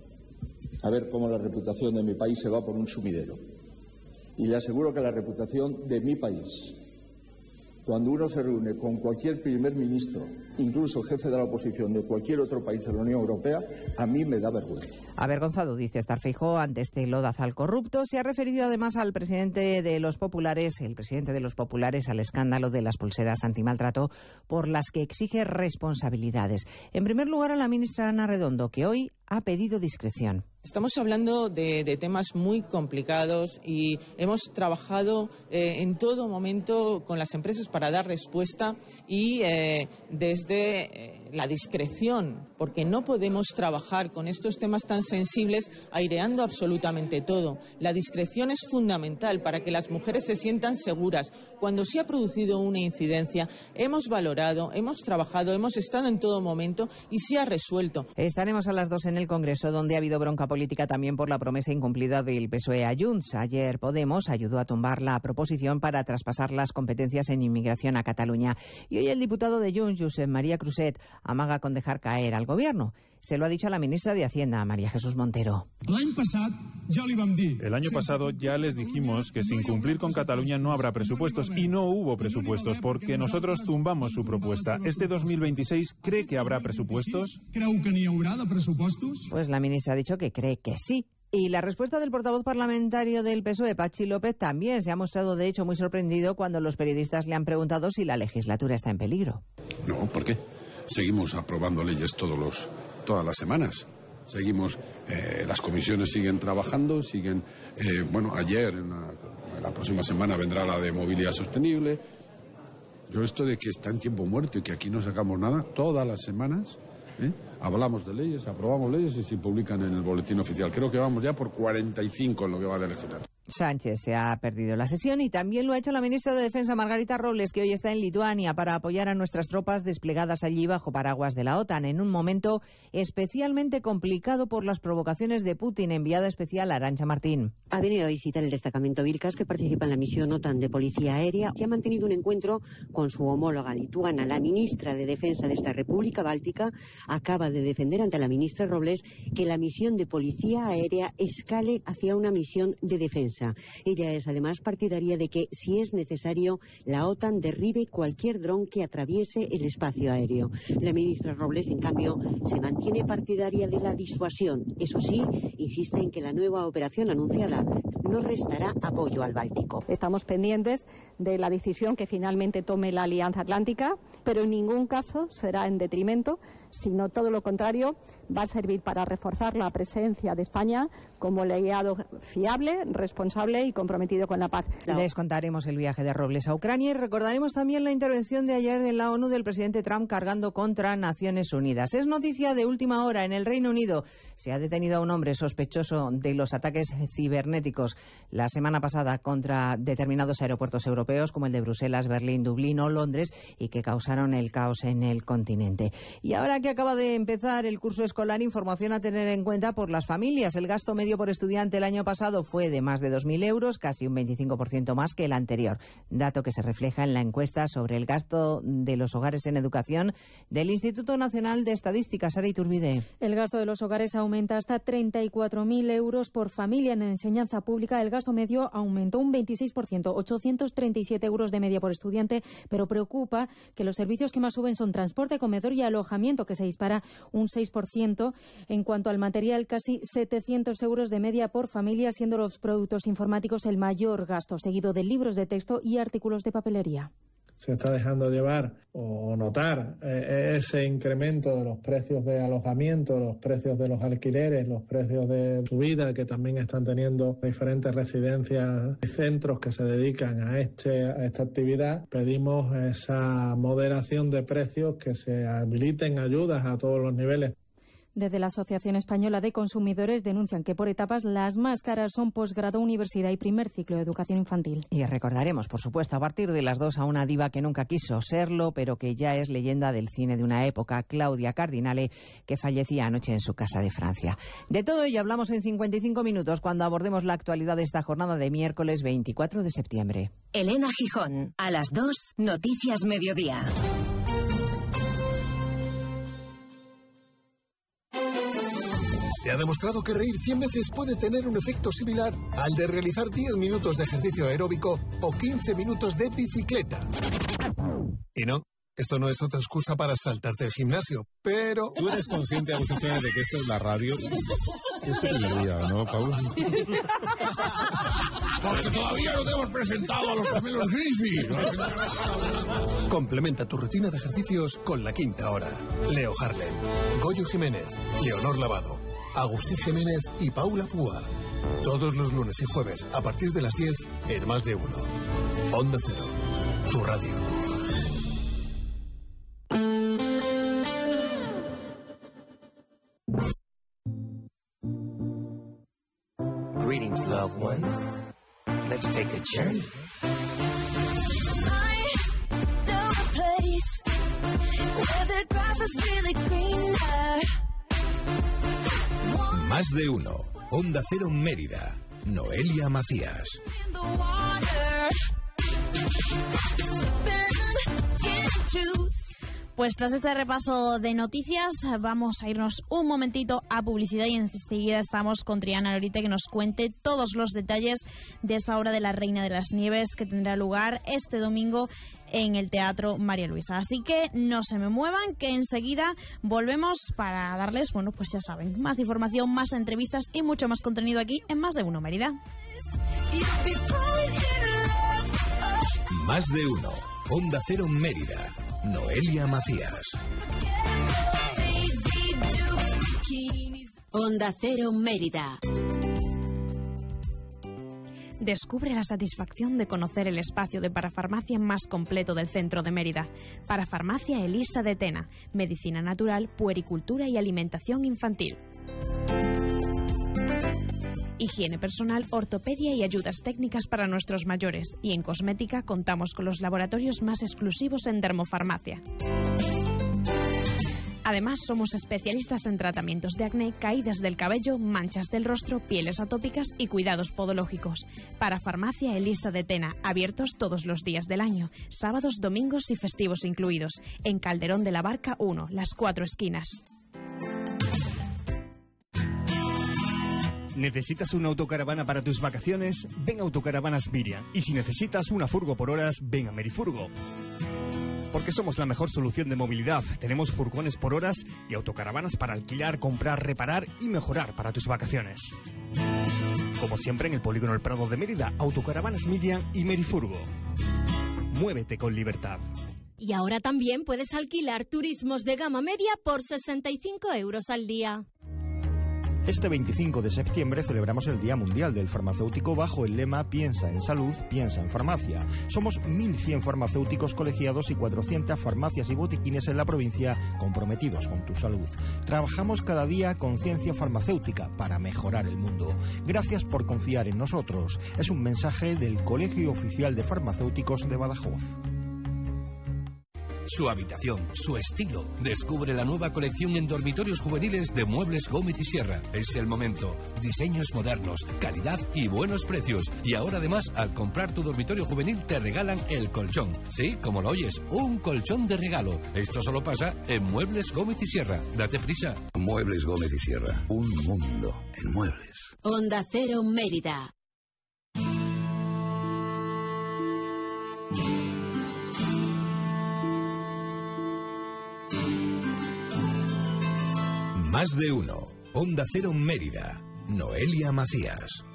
a ver cómo la reputación de mi país se va por un sumidero. Y le aseguro que la reputación de mi país, cuando uno se reúne con cualquier primer ministro, incluso jefe de la oposición de cualquier otro país de la Unión Europea, a mí me da vergüenza. Avergonzado, dice estar Feijóo ante este lodazal corrupto. Se ha referido además al presidente de los populares, al escándalo de las pulseras antimaltrato, por las que exige responsabilidades. En primer lugar, a la ministra Ana Redondo, que hoy ha pedido discreción. Estamos hablando de temas muy complicados y hemos trabajado en todo momento con las empresas para dar respuesta y desde la discreción, porque no podemos trabajar con estos temas tan sensibles aireando absolutamente todo. La discreción es fundamental para que las mujeres se sientan seguras. Cuando se ha producido una incidencia, hemos valorado, hemos trabajado, hemos estado en todo momento y se ha resuelto. Estaremos a las 2 en el Congreso, donde ha habido bronca política también por la promesa incumplida del PSOE a Junts. Ayer Podemos ayudó a tumbar la proposición para traspasar las competencias en inmigración a Cataluña. Y hoy el diputado de Junts, Josep María Cruzet, amaga con dejar caer al Gobierno. Se lo ha dicho a la ministra de Hacienda, María Jesús Montero. El año pasado ya les dijimos que sin cumplir con Cataluña no habrá presupuestos, y no hubo presupuestos porque nosotros tumbamos su propuesta. ¿Este 2026 cree que habrá presupuestos? Pues la ministra ha dicho que cree que sí. Y la respuesta del portavoz parlamentario del PSOE, Pachi López, también se ha mostrado, de hecho, muy sorprendido cuando los periodistas le han preguntado si la legislatura está en peligro. No, ¿por qué? Seguimos aprobando leyes todas las semanas. Seguimos, las comisiones siguen trabajando, ayer, en la próxima semana vendrá la de movilidad sostenible. Yo esto de que está en tiempo muerto y que aquí no sacamos nada, todas las semanas, hablamos de leyes, aprobamos leyes y se publican en el boletín oficial. Creo que vamos ya por 45 en lo que va de legislatura. Sánchez se ha perdido la sesión y también lo ha hecho la ministra de Defensa, Margarita Robles, que hoy está en Lituania para apoyar a nuestras tropas desplegadas allí bajo paraguas de la OTAN, en un momento especialmente complicado por las provocaciones de Putin. Enviada especial Arantxa Martín. Ha venido a visitar el destacamento Vilcas, que participa en la misión OTAN de policía aérea, y ha mantenido un encuentro con su homóloga lituana. La ministra de Defensa de esta República Báltica acaba de defender ante la ministra Robles que la misión de policía aérea escale hacia una misión de defensa. Ella es además partidaria de que, si es necesario, la OTAN derribe cualquier dron que atraviese el espacio aéreo. La ministra Robles, en cambio, se mantiene partidaria de la disuasión. Eso sí, insiste en que la nueva operación anunciada no restará apoyo al Báltico. Estamos pendientes de la decisión que finalmente tome la Alianza Atlántica, pero en ningún caso será en detrimento, sino todo lo contrario, va a servir para reforzar la presencia de España como aliado fiable, responsable y comprometido con la paz. Les contaremos el viaje de Robles a Ucrania y recordaremos también la intervención de ayer en la ONU del presidente Trump cargando contra Naciones Unidas. Es noticia de última hora. En el Reino Unido se ha detenido a un hombre sospechoso de los ataques cibernéticos la semana pasada contra determinados aeropuertos europeos como el de Bruselas, Berlín, Dublín o Londres y que causaron el caos en el continente. Y ahora que acaba de empezar el curso escolar, información a tener en cuenta por las familias. El gasto medio por estudiante el año pasado fue de más de 2.000 euros, casi un 25% más que el anterior. Dato que se refleja en la encuesta sobre el gasto de los hogares en educación del Instituto Nacional de Estadística. Sara Iturbide. El gasto de los hogares aumenta hasta 34.000 euros por familia. En enseñanza pública el gasto medio aumentó un 26%, 837 euros de media por estudiante, pero preocupa que los servicios que más suben son transporte, comedor y alojamiento, que se dispara un 6%. En cuanto al material, casi 700 euros de media por familia, siendo los productos informáticos el mayor gasto, seguido de libros de texto y artículos de papelería. Se está dejando llevar o notar ese incremento de los precios de alojamiento, los precios de los alquileres, los precios de subida que también están teniendo diferentes residencias y centros que se dedican a esta actividad. Pedimos esa moderación de precios, que se habiliten ayudas a todos los niveles. Desde la Asociación Española de Consumidores denuncian que por etapas las más caras son posgrado, universidad y primer ciclo de educación infantil. Y recordaremos, por supuesto, a partir de las 2 a una diva que nunca quiso serlo, pero que ya es leyenda del cine de una época, Claudia Cardinale, que fallecía anoche en su casa de Francia. De todo ello hablamos en 55 minutos cuando abordemos la actualidad de esta jornada de miércoles 24 de septiembre. Elena Gijón, a las 2, Noticias Mediodía. Se ha demostrado que reír 100 veces puede tener un efecto similar al de realizar 10 minutos de ejercicio aeróbico o 15 minutos de bicicleta. Y no, esto no es otra excusa para saltarte el gimnasio, pero... ¿Tú eres consciente, Agustín, de que esto es la radio? Esto es el día, ¿no, Paul? Porque todavía no te hemos presentado a los gemelos Grisby. Complementa tu rutina de ejercicios con La Quinta Hora. Leo Harlem, Goyo Jiménez, Leonor Lavado, Agustín Jiménez y Paula Púa. Todos los lunes y jueves a partir de las 10 en Más de Uno. Onda Cero, tu radio. Greetings, loved ones. Let's take a journey. I know a place where the grass is really greener. Más de Uno. Onda Cero Mérida. Noelia Macías. Pues tras este repaso de noticias vamos a irnos un momentito a publicidad y enseguida estamos con Triana Lorite que nos cuente todos los detalles de esa obra de la Reina de las Nieves que tendrá lugar este domingo en el Teatro María Luisa. Así que no se me muevan, que enseguida volvemos para darles, bueno, pues ya saben, más información, más entrevistas y mucho más contenido aquí en Más de Uno Mérida. Más de Uno. Onda Cero Mérida. Noelia Macías. Onda Cero Mérida. Descubre la satisfacción de conocer el espacio de parafarmacia más completo del centro de Mérida. Parafarmacia Elisa de Tena. Medicina natural, puericultura y alimentación infantil. Higiene personal, ortopedia y ayudas técnicas para nuestros mayores. Y en cosmética contamos con los laboratorios más exclusivos en dermofarmacia. Además, somos especialistas en tratamientos de acné, caídas del cabello, manchas del rostro, pieles atópicas y cuidados podológicos. Parafarmacia Elisa de Tena, abiertos todos los días del año, sábados, domingos y festivos incluidos. En Calderón de la Barca 1, Las Cuatro Esquinas. ¿Necesitas una autocaravana para tus vacaciones? Ven a Autocaravanas Miriam. Y si necesitas una furgo por horas, ven a Merifurgo. Porque somos la mejor solución de movilidad. Tenemos furgones por horas y autocaravanas para alquilar, comprar, reparar y mejorar para tus vacaciones. como siempre en el Polígono El Prado de Mérida, Autocaravanas Miriam y Merifurgo. Muévete con libertad. Y ahora también puedes alquilar turismos de gama media por 65 euros al día. Este 25 de septiembre celebramos el Día Mundial del Farmacéutico bajo el lema Piensa en salud, piensa en farmacia. Somos 1.100 farmacéuticos colegiados y 400 farmacias y botiquines en la provincia comprometidos con tu salud. Trabajamos cada día con ciencia farmacéutica para mejorar el mundo. Gracias por confiar en nosotros. Es un mensaje del Colegio Oficial de Farmacéuticos de Badajoz. Su habitación, su estilo. Descubre la nueva colección en dormitorios juveniles de Muebles Gómez y Sierra. Es el momento. Diseños modernos, calidad y buenos precios. Y ahora además, al comprar tu dormitorio juvenil te regalan el colchón. Sí, como lo oyes, un colchón de regalo. Esto solo pasa en Muebles Gómez y Sierra. Date prisa. Muebles Gómez y Sierra. Un mundo en muebles. Onda Cero Mérida. Más de uno. Onda Cero Mérida. Noelia Macías.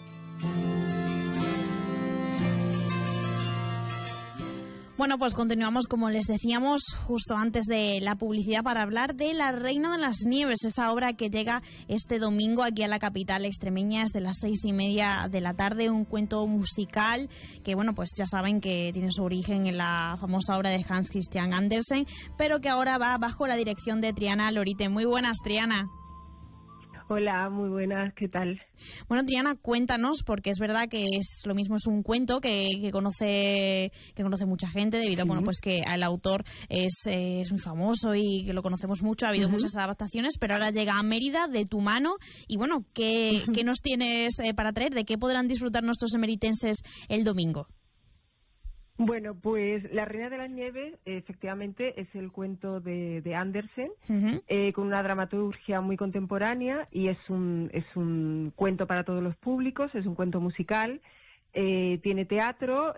Bueno, pues continuamos, como les decíamos, justo antes de la publicidad para hablar de La Reina de las Nieves, esa obra que llega este domingo aquí a la capital extremeña desde las 6:30 de la tarde, un cuento musical que, bueno, pues ya saben que tiene su origen en la famosa obra de Hans Christian Andersen, pero que ahora va bajo la dirección de Triana Lorite. Muy buenas, Triana. Hola, muy buenas, ¿qué tal? Bueno, Triana, cuéntanos, porque es verdad que es lo mismo, es un cuento que conoce mucha gente debido a, bueno, pues que el autor es muy famoso y que lo conocemos mucho, ha habido muchas adaptaciones, pero ahora llega a Mérida de tu mano y bueno, ¿qué nos tienes para traer? ¿De qué podrán disfrutar nuestros emeritenses el domingo? Bueno, pues La Reina de las Nieves efectivamente es el cuento de Andersen, con una dramaturgia muy contemporánea y es un cuento para todos los públicos, es un cuento musical, tiene teatro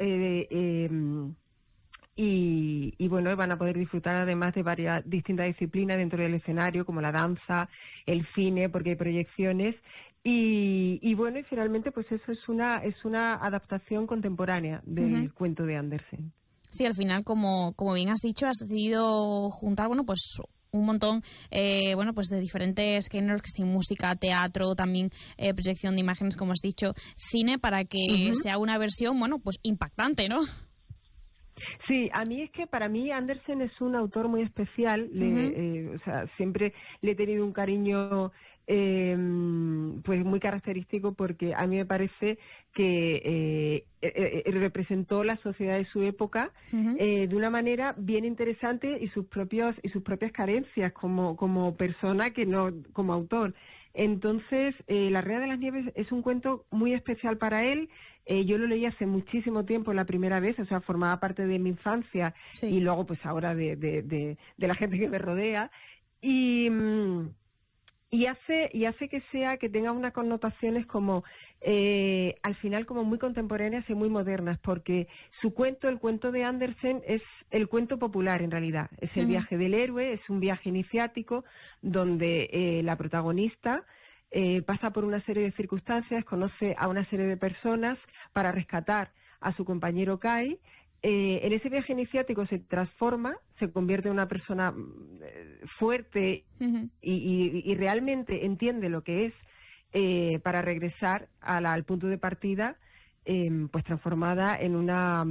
y bueno, van a poder disfrutar además de varias distintas disciplinas dentro del escenario, como la danza, el cine, porque hay proyecciones. Y bueno, y finalmente pues eso es una adaptación contemporánea del cuento de Andersen. Sí, al final, como bien has dicho, has decidido juntar, bueno, pues un montón, bueno, pues de diferentes géneros, que sea música, teatro, también proyección de imágenes, como has dicho, cine, para que sea una versión, bueno, pues impactante, ¿no? Sí, a mí es que para mí Andersen es un autor muy especial, o sea, siempre le he tenido un cariño pues muy característico, porque a mí me parece que representó la sociedad de su época de una manera bien interesante y sus propias carencias como persona, que no como autor. Entonces, La Reina de las Nieves es un cuento muy especial para él. Yo lo leí hace muchísimo tiempo la primera vez, o sea, formaba parte de mi infancia y luego pues ahora de la gente que me rodea. Y hace que tenga unas connotaciones como al final como muy contemporáneas y muy modernas, porque su cuento, el cuento de Andersen, es el cuento popular en realidad. Es el viaje del héroe, es un viaje iniciático donde la protagonista pasa por una serie de circunstancias, conoce a una serie de personas para rescatar a su compañero Kai. En ese viaje iniciático se transforma, se convierte en una persona fuerte y realmente entiende lo que es para regresar al punto de partida, pues transformada en una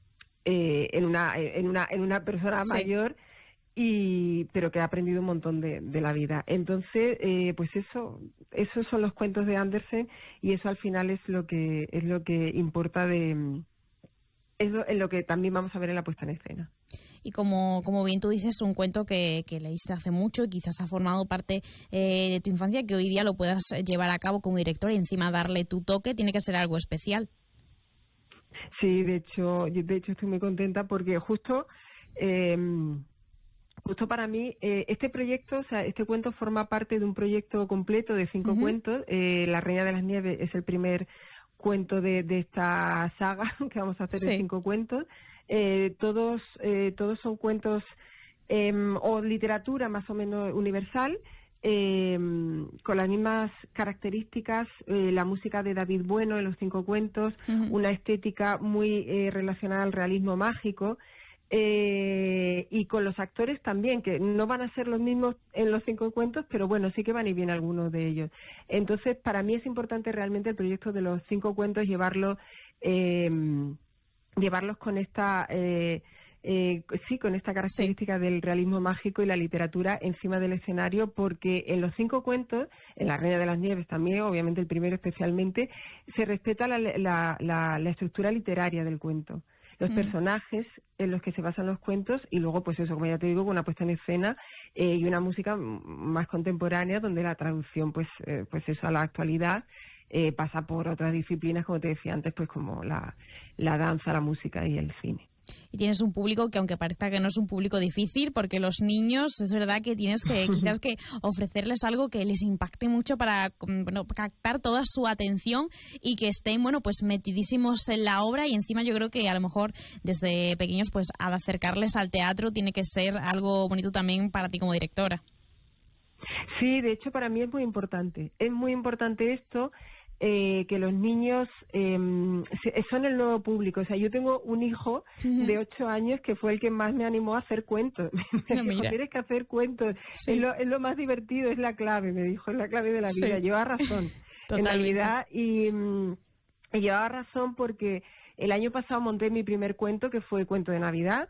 persona mayor, pero que ha aprendido un montón de la vida. Entonces, pues esos son los cuentos de Andersen, y eso al final es lo que importa es lo que también vamos a ver en la puesta en escena. Y como bien tú dices, un cuento que leíste hace mucho y quizás ha formado parte de tu infancia, que hoy día lo puedas llevar a cabo como director y encima darle tu toque, tiene que ser algo especial. Sí, de hecho estoy muy contenta porque justo para mí este proyecto, o sea, este cuento forma parte de un proyecto completo de 5 cuentos. La Reina de las Nieves es el primer cuento de esta saga que vamos a hacer de 5 cuentos. Todos son cuentos o literatura más o menos universal, con las mismas características, la música de David Bueno en los 5 cuentos, una estética muy relacionada al realismo mágico, y con los actores también, que no van a ser los mismos en los 5 cuentos, pero bueno, sí que van a ir bien algunos de ellos. Entonces, para mí es importante realmente el proyecto de los 5 cuentos, llevarlos con esta con esta característica del realismo mágico y la literatura encima del escenario, porque en los 5 cuentos, en La Reina de las Nieves también, obviamente el primero especialmente, se respeta la estructura literaria del cuento, los personajes en los que se basan los cuentos, y luego, pues eso, como ya te digo, con una puesta en escena y una música más contemporánea, donde la traducción, pues eso, a la actualidad, pasa por otras disciplinas, como te decía antes, pues como la danza, la música y el cine. Y tienes un público que, aunque parezca que no es un público difícil, porque los niños, es verdad que tienes que quizás que ofrecerles algo que les impacte mucho para captar toda su atención y que estén, pues metidísimos en la obra. Y encima yo creo que a lo mejor desde pequeños, pues al acercarles al teatro tiene que ser algo bonito también para ti como directora. Sí, de hecho para mí es muy importante. Es muy importante esto, que los niños son el nuevo público. O sea, yo tengo un hijo de 8 años que fue el que más me animó a hacer cuentos. Me dijo, tienes que hacer cuentos. Sí. Es lo más divertido, es la clave, me dijo, es la clave de la vida. Sí. Lleva razón, en realidad. Y llevaba razón porque el año pasado monté mi primer cuento, que fue Cuento de Navidad,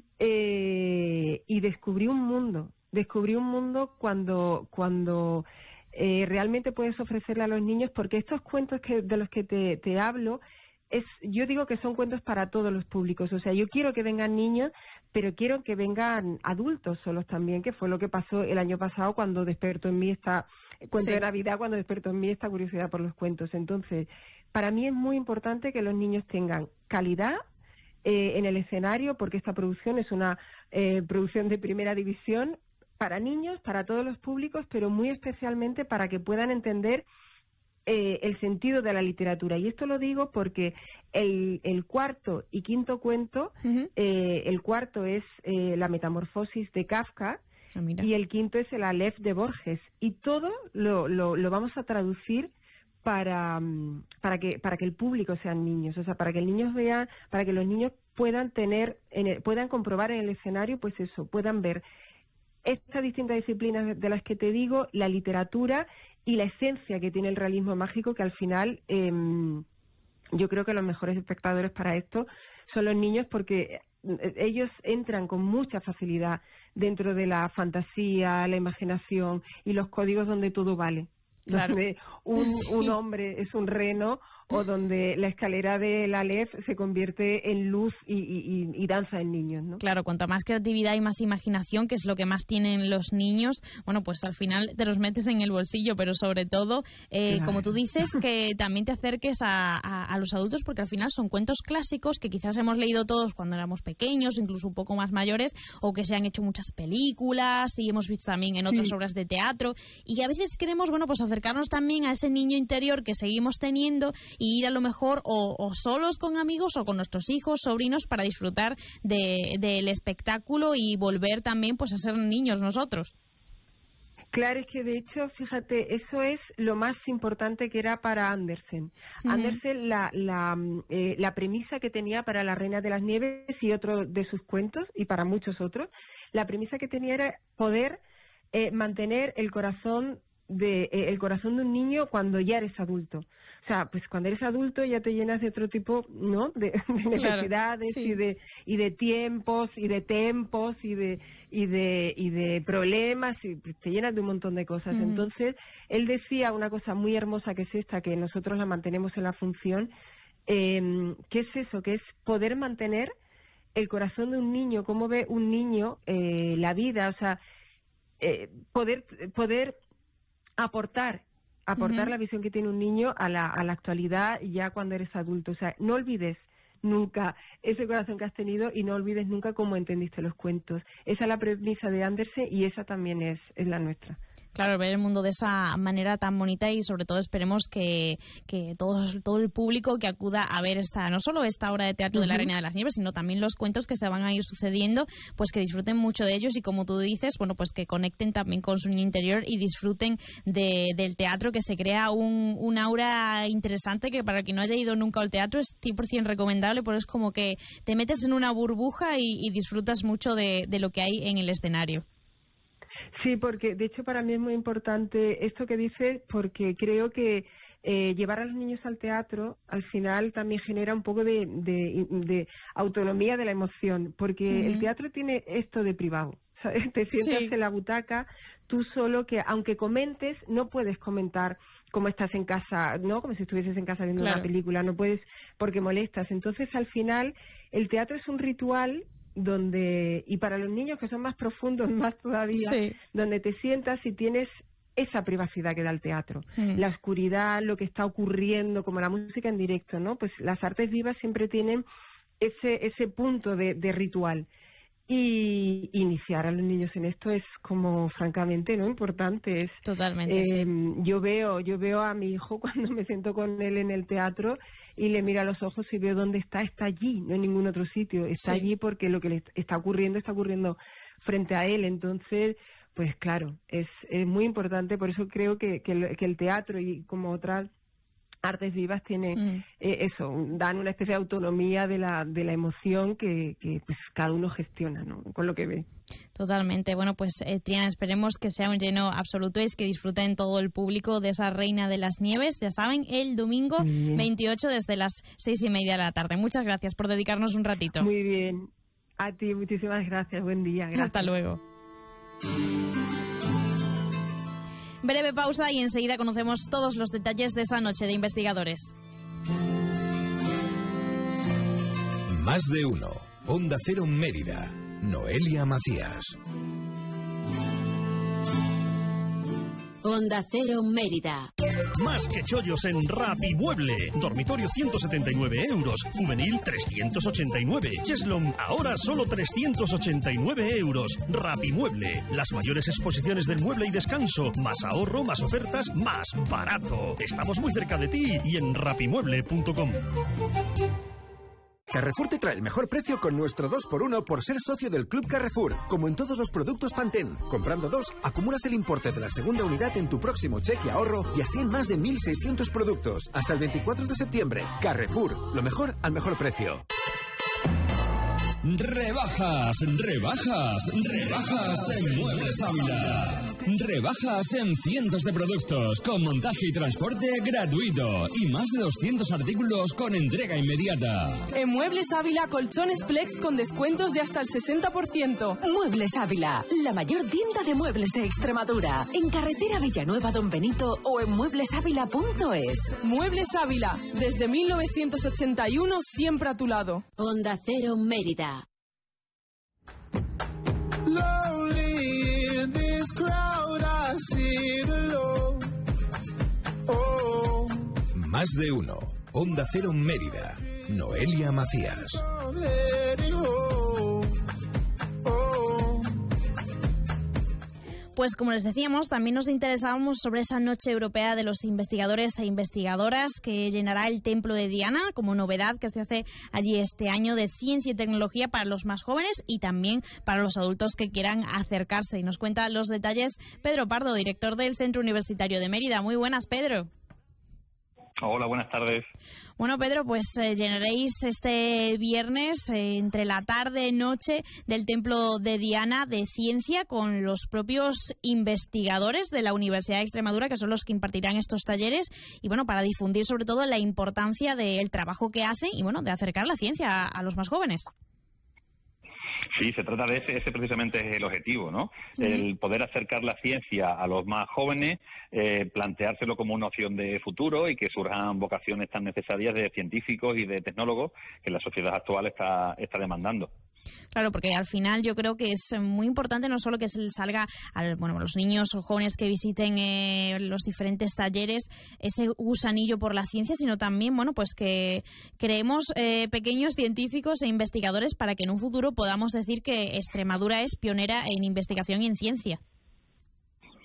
y descubrí un mundo. Descubrí un mundo cuando realmente puedes ofrecerle a los niños, porque estos cuentos de los que te hablo, yo digo que son cuentos para todos los públicos. O sea, yo quiero que vengan niños, pero quiero que vengan adultos solos también, que fue lo que pasó el año pasado cuando despertó en mí cuento de Navidad, cuando despertó en mí esta curiosidad por los cuentos. Entonces, para mí es muy importante que los niños tengan calidad en el escenario, porque esta producción es una producción de primera división, para niños, para todos los públicos, pero muy especialmente para que puedan entender el sentido de la literatura. Y esto lo digo porque el 4º y 5º cuento, el 4º es La Metamorfosis de Kafka, y el 5º es el Aleph de Borges. Y todo lo vamos a traducir para que el público sean niños, o sea, para que el niños vean, para que los niños puedan puedan comprobar en el escenario, pues eso, puedan ver estas distintas disciplinas de las que te digo, la literatura y la esencia que tiene el realismo mágico, que al final yo creo que los mejores espectadores para esto son los niños, porque ellos entran con mucha facilidad dentro de la fantasía, la imaginación y los códigos donde todo vale. Claro. Donde un hombre es un reno, o donde la escalera del Aleph se convierte en luz y danza en niños, ¿no? Claro, cuanta más creatividad y más imaginación, que es lo que más tienen los niños, pues al final te los metes en el bolsillo, pero sobre todo, como tú dices, que también te acerques a los adultos, porque al final son cuentos clásicos que quizás hemos leído todos cuando éramos pequeños, incluso un poco más mayores, o que se han hecho muchas películas y hemos visto también en otras obras de teatro, y a veces queremos, pues acercarnos también a ese niño interior que seguimos teniendo, y ir a lo mejor o solos con amigos o con nuestros hijos, sobrinos, para disfrutar del espectáculo y volver también pues a ser niños nosotros. Claro, es que de hecho, fíjate, eso es lo más importante que era para Andersen. Andersen, la premisa que tenía para La Reina de las Nieves y otro de sus cuentos, y para muchos otros, la premisa que tenía era poder mantener el corazón de un niño cuando ya eres adulto. O sea, pues cuando eres adulto ya te llenas de otro tipo, ¿no?, de necesidades, claro, y de tiempos y de tempos y de problemas, y te llenas de un montón de cosas. Entonces, él decía una cosa muy hermosa, que es esta, que nosotros la mantenemos en la función, que es eso, que es poder mantener el corazón de un niño, cómo ve un niño la vida, o sea, poder aportar la visión que tiene un niño a la actualidad ya cuando eres adulto. O sea, no olvides nunca ese corazón que has tenido y no olvides nunca cómo entendiste los cuentos. Esa es la premisa de Andersen y esa también es la nuestra. Claro, ver el mundo de esa manera tan bonita y sobre todo esperemos que todo el público que acuda a ver no solo esta obra de teatro de la Reina de las Nieves, sino también los cuentos que se van a ir sucediendo, pues que disfruten mucho de ellos y como tú dices, bueno, pues que conecten también con su niño interior y disfruten del teatro, que se crea un aura interesante que para quien no haya ido nunca al teatro es 100% recomendable, porque es como que te metes en una burbuja y disfrutas mucho de lo que hay en el escenario. Sí, porque de hecho para mí es muy importante esto que dices, porque creo que llevar a los niños al teatro al final también genera un poco de autonomía de la emoción, porque el teatro tiene esto de privado, ¿sabes? Te sientas en la butaca, tú solo, que aunque comentes, no puedes comentar como estás en casa, ¿no? Como si estuvieses en casa viendo una película, no puedes porque molestas. Entonces al final el teatro es un ritual donde, y para los niños que son más profundos más todavía, donde te sientas y tienes esa privacidad que da el teatro, la oscuridad, lo que está ocurriendo, como la música en directo, ¿no? Pues las artes vivas siempre tienen ese punto de ritual. Y iniciar a los niños en esto es como francamente no importante. Totalmente. Yo veo a mi hijo cuando me siento con él en el teatro y le miro a los ojos y veo dónde está allí, no en ningún otro sitio, está allí porque lo que le está ocurriendo frente a él. Entonces, pues claro, es muy importante, por eso creo que el teatro y como otras artes vivas tienen dan una especie de autonomía de la emoción que pues cada uno gestiona, ¿no? Con lo que ve. Totalmente. Bueno, pues Triana, esperemos que sea un lleno absoluto y que disfruten todo el público de esa Reina de las Nieves, ya saben, el domingo 28 desde las 6:30 de la tarde. Muchas gracias por dedicarnos un ratito. Muy bien. A ti, muchísimas gracias. Buen día. Gracias. Hasta luego. Breve pausa y enseguida conocemos todos los detalles de esa noche de investigadores. Más de uno. Onda Cero Mérida. Noelia Macías. Onda Cero Mérida. Más que chollos en Rapimueble. Dormitorio 179 euros. Juvenil 389. Cheslon ahora solo 389 euros. Rapimueble. Las mayores exposiciones del mueble y descanso. Más ahorro, más ofertas, más barato. Estamos muy cerca de ti y en rapimueble.com. Carrefour te trae el mejor precio con nuestro 2x1 por ser socio del Club Carrefour. Como en todos los productos Pantene. Comprando 2, acumulas el importe de la segunda unidad en tu próximo cheque ahorro y así en más de 1.600 productos. Hasta el 24 de septiembre. Carrefour. Lo mejor al mejor precio. Rebajas en Muebles Ávila. Rebajas en cientos de productos con montaje y transporte gratuito y más de 200 artículos con entrega inmediata. En Muebles Ávila, colchones flex con descuentos de hasta el 60%. Muebles Ávila, la mayor tienda de muebles de Extremadura. En carretera Villanueva Don Benito o en mueblesávila.es. Muebles Ávila, desde 1981 siempre a tu lado. Onda Cero Mérida. Más de uno. Onda Cero Mérida. Noelia Macías. Pues como les decíamos, también nos interesábamos sobre esa noche europea de los investigadores e investigadoras que llenará el Templo de Diana como novedad que se hace allí este año de ciencia y tecnología para los más jóvenes y también para los adultos que quieran acercarse. Y nos cuenta los detalles Pedro Pardo, director del Centro Universitario de Mérida. Muy buenas, Pedro. Hola, buenas tardes. Bueno, Pedro, pues llenaréis este viernes entre la tarde y noche del Templo de Diana de Ciencia con los propios investigadores de la Universidad de Extremadura, que son los que impartirán estos talleres, y bueno, para difundir sobre todo la importancia del trabajo que hacen y bueno, de acercar la ciencia a los más jóvenes. Sí, se trata de ese precisamente es el objetivo, ¿no? El poder acercar la ciencia a los más jóvenes, planteárselo como una opción de futuro y que surjan vocaciones tan necesarias de científicos y de tecnólogos que la sociedad actual está demandando. Claro, porque al final yo creo que es muy importante no solo que se salga a los niños o jóvenes que visiten los diferentes talleres ese gusanillo por la ciencia, sino también pues que creemos pequeños científicos e investigadores para que en un futuro podamos decir que Extremadura es pionera en investigación y en ciencia.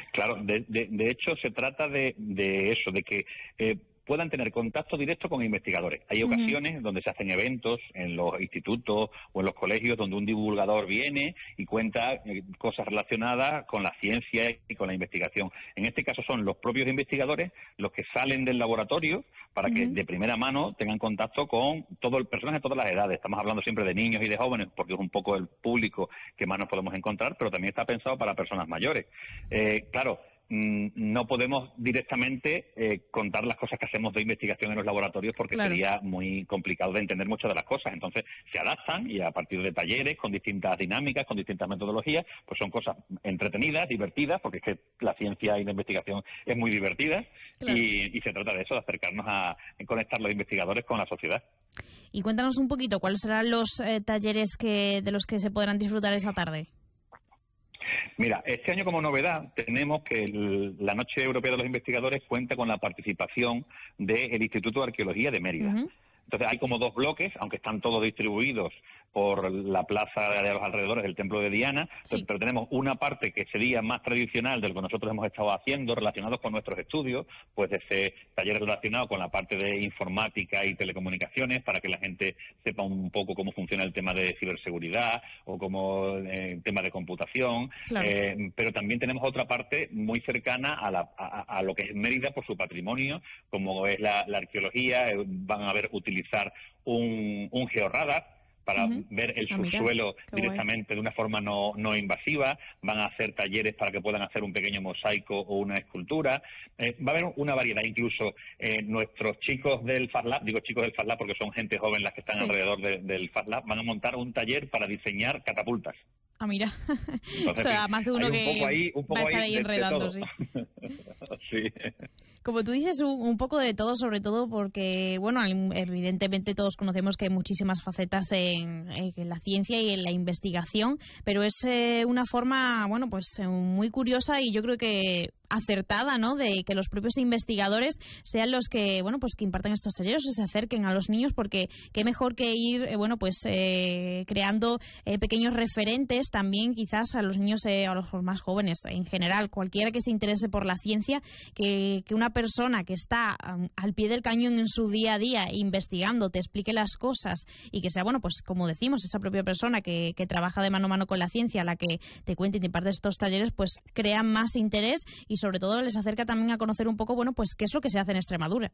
Claro, de hecho se trata de eso, de que puedan tener contacto directo con investigadores. Hay ocasiones donde se hacen eventos en los institutos o en los colegios donde un divulgador viene y cuenta cosas relacionadas con la ciencia y con la investigación. En este caso son los propios investigadores los que salen del laboratorio para que de primera mano tengan contacto con personas de todas las edades. Estamos hablando siempre de niños y de jóvenes porque es un poco el público que más nos podemos encontrar, pero también está pensado para personas mayores. Claro, no podemos directamente contar las cosas que hacemos de investigación en los laboratorios porque sería muy complicado de entender muchas de las cosas. Entonces se adaptan y a partir de talleres con distintas dinámicas, con distintas metodologías, pues son cosas entretenidas, divertidas, porque es que la ciencia y la investigación es muy divertida y se trata de eso, de acercarnos a conectar los investigadores con la sociedad. Y cuéntanos un poquito, ¿cuáles serán los talleres de los que se podrán disfrutar esa tarde? Mira, este año como novedad tenemos que la Noche Europea de los Investigadores cuenta con la participación del Instituto de Arqueología de Mérida. Entonces hay como 2 bloques, aunque están todos distribuidos por la plaza de los alrededores del Templo de Diana, pero tenemos una parte que sería más tradicional de lo que nosotros hemos estado haciendo, relacionados con nuestros estudios, pues desde talleres relacionados con la parte de informática y telecomunicaciones, para que la gente sepa un poco cómo funciona el tema de ciberseguridad o cómo el tema de computación, pero también tenemos otra parte muy cercana a lo que es Mérida por su patrimonio, como es la arqueología. Van a utilizar un georradar para ver el subsuelo directamente de una forma no invasiva. Van a hacer talleres para que puedan hacer un pequeño mosaico o una escultura. Va a haber una variedad, incluso nuestros chicos del FastLab, digo chicos del FastLab porque son gente joven las que están alrededor del FastLab, van a montar un taller para diseñar catapultas. Ah, mira. Entonces, o sea, más de uno que va a estar ahí enredando, sí. Como tú dices, un poco de todo, sobre todo porque, bueno, evidentemente todos conocemos que hay muchísimas facetas en la ciencia y en la investigación, pero es una forma, bueno, pues muy curiosa y yo creo que acertada, ¿no?, de que los propios investigadores sean los que, bueno, pues que impartan estos talleres y se acerquen a los niños, porque qué mejor que ir, bueno, pues creando pequeños referentes también quizás a los niños, a los más jóvenes en general, cualquiera que se interese por la ciencia, que una persona que está al pie del cañón en su día a día investigando, te explique las cosas y que sea, bueno, pues como decimos, esa propia persona que trabaja de mano a mano con la ciencia, la que te cuente y te imparte estos talleres, pues crea más interés y sobre todo les acerca también a conocer un poco, bueno, pues qué es lo que se hace en Extremadura.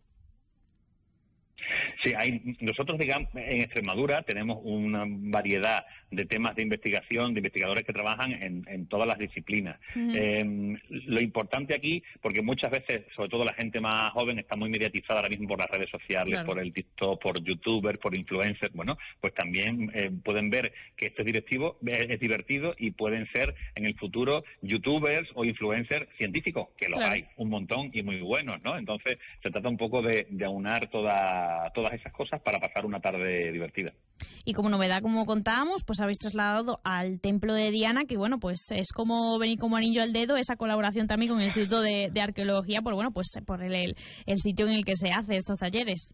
Sí, nosotros, digamos, en Extremadura tenemos una variedad de temas de investigación, de investigadores que trabajan en todas las disciplinas. Lo importante aquí, porque muchas veces, sobre todo la gente más joven, está muy mediatizada ahora mismo por las redes sociales, por el TikTok, por YouTubers, por influencers, bueno, pues también pueden ver que esto es divertido y pueden ser en el futuro YouTubers o influencers científicos, que los hay un montón y muy buenos, ¿no? Entonces se trata un poco de aunar todas esas cosas para pasar una tarde divertida. Y como novedad, como contábamos, pues habéis trasladado al Templo de Diana, que bueno, pues es como venir como anillo al dedo esa colaboración también con el Instituto de Arqueología, por bueno, pues por el sitio en el que se hace estos talleres.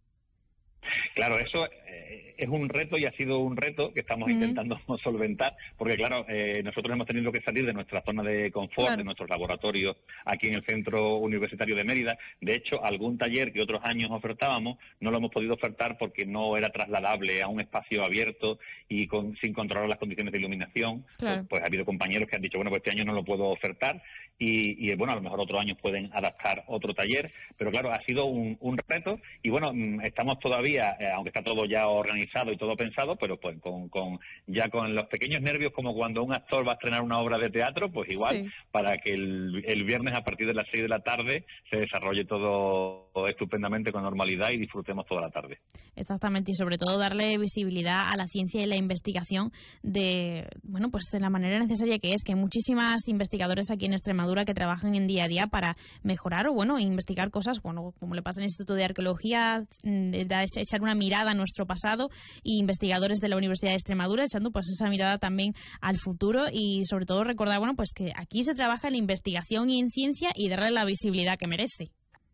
Claro, eso es un reto y ha sido un reto que estamos intentando solventar, porque claro, nosotros hemos tenido que salir de nuestra zona de confort, de nuestros laboratorios aquí en el Centro Universitario de Mérida. De hecho, algún taller que otros años ofertábamos no lo hemos podido ofertar porque no era trasladable a un espacio abierto y sin controlar las condiciones de iluminación. Pues ha habido compañeros que han dicho, bueno, pues este año no lo puedo ofertar y bueno, a lo mejor otros años pueden adaptar otro taller, pero claro, ha sido un reto y bueno, estamos todavía, aunque está todo ya organizado y todo pensado, pero pues con los pequeños nervios, como cuando un actor va a estrenar una obra de teatro, pues igual, para que el viernes a partir de las 6 de la tarde se desarrolle todo estupendamente con normalidad y disfrutemos toda la tarde. Exactamente, y sobre todo darle visibilidad a la ciencia y la investigación de la manera necesaria que es, que hay muchísimas investigadores aquí en Extremadura que trabajan en día a día para mejorar o investigar cosas, como le pasa en el Instituto de Arqueología, echar una mirada a nuestro pasado, y investigadores de la Universidad de Extremadura echando pues esa mirada también al futuro y sobre todo recordar, pues que aquí se trabaja en investigación y en ciencia y darle la visibilidad que merece.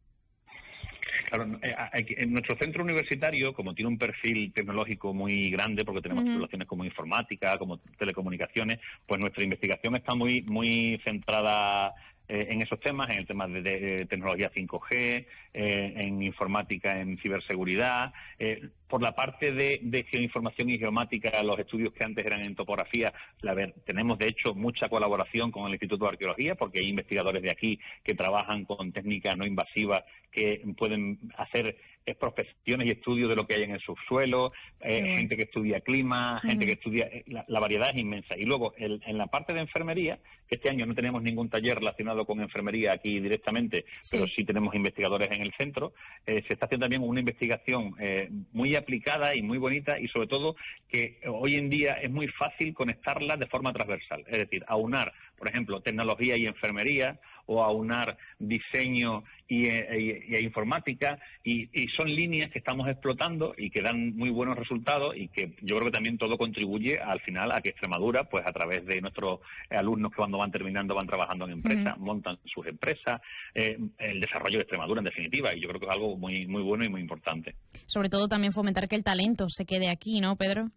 Claro, en nuestro centro universitario, como tiene un perfil tecnológico muy grande, porque tenemos titulaciones como informática, como telecomunicaciones, pues nuestra investigación está muy centrada en esos temas, en el tema de tecnología 5G, en informática, en ciberseguridad. Por la parte de geoinformación y geomática, los estudios que antes eran en topografía, tenemos de hecho mucha colaboración con el Instituto de Arqueología, porque hay investigadores de aquí que trabajan con técnicas no invasivas que pueden hacer prospecciones y estudios de lo que hay en el subsuelo, gente que estudia clima, gente que estudia... La variedad es inmensa. Y luego, en la parte de enfermería, que este año no tenemos ningún taller relacionado con enfermería aquí directamente, pero sí tenemos investigadores en el centro, se está haciendo también una investigación muy aplicada y muy bonita, y sobre todo que hoy en día es muy fácil conectarla de forma transversal. Es decir, aunar, por ejemplo, tecnología y enfermería, o aunar diseño e informática, y son líneas que estamos explotando y que dan muy buenos resultados, y que yo creo que también todo contribuye al final a que Extremadura, pues a través de nuestros alumnos que cuando van terminando van trabajando en empresas, montan sus empresas, el desarrollo de Extremadura en definitiva, y yo creo que es algo muy, muy bueno y muy importante. Sobre todo también fomentar que el talento se quede aquí, ¿no, Pedro?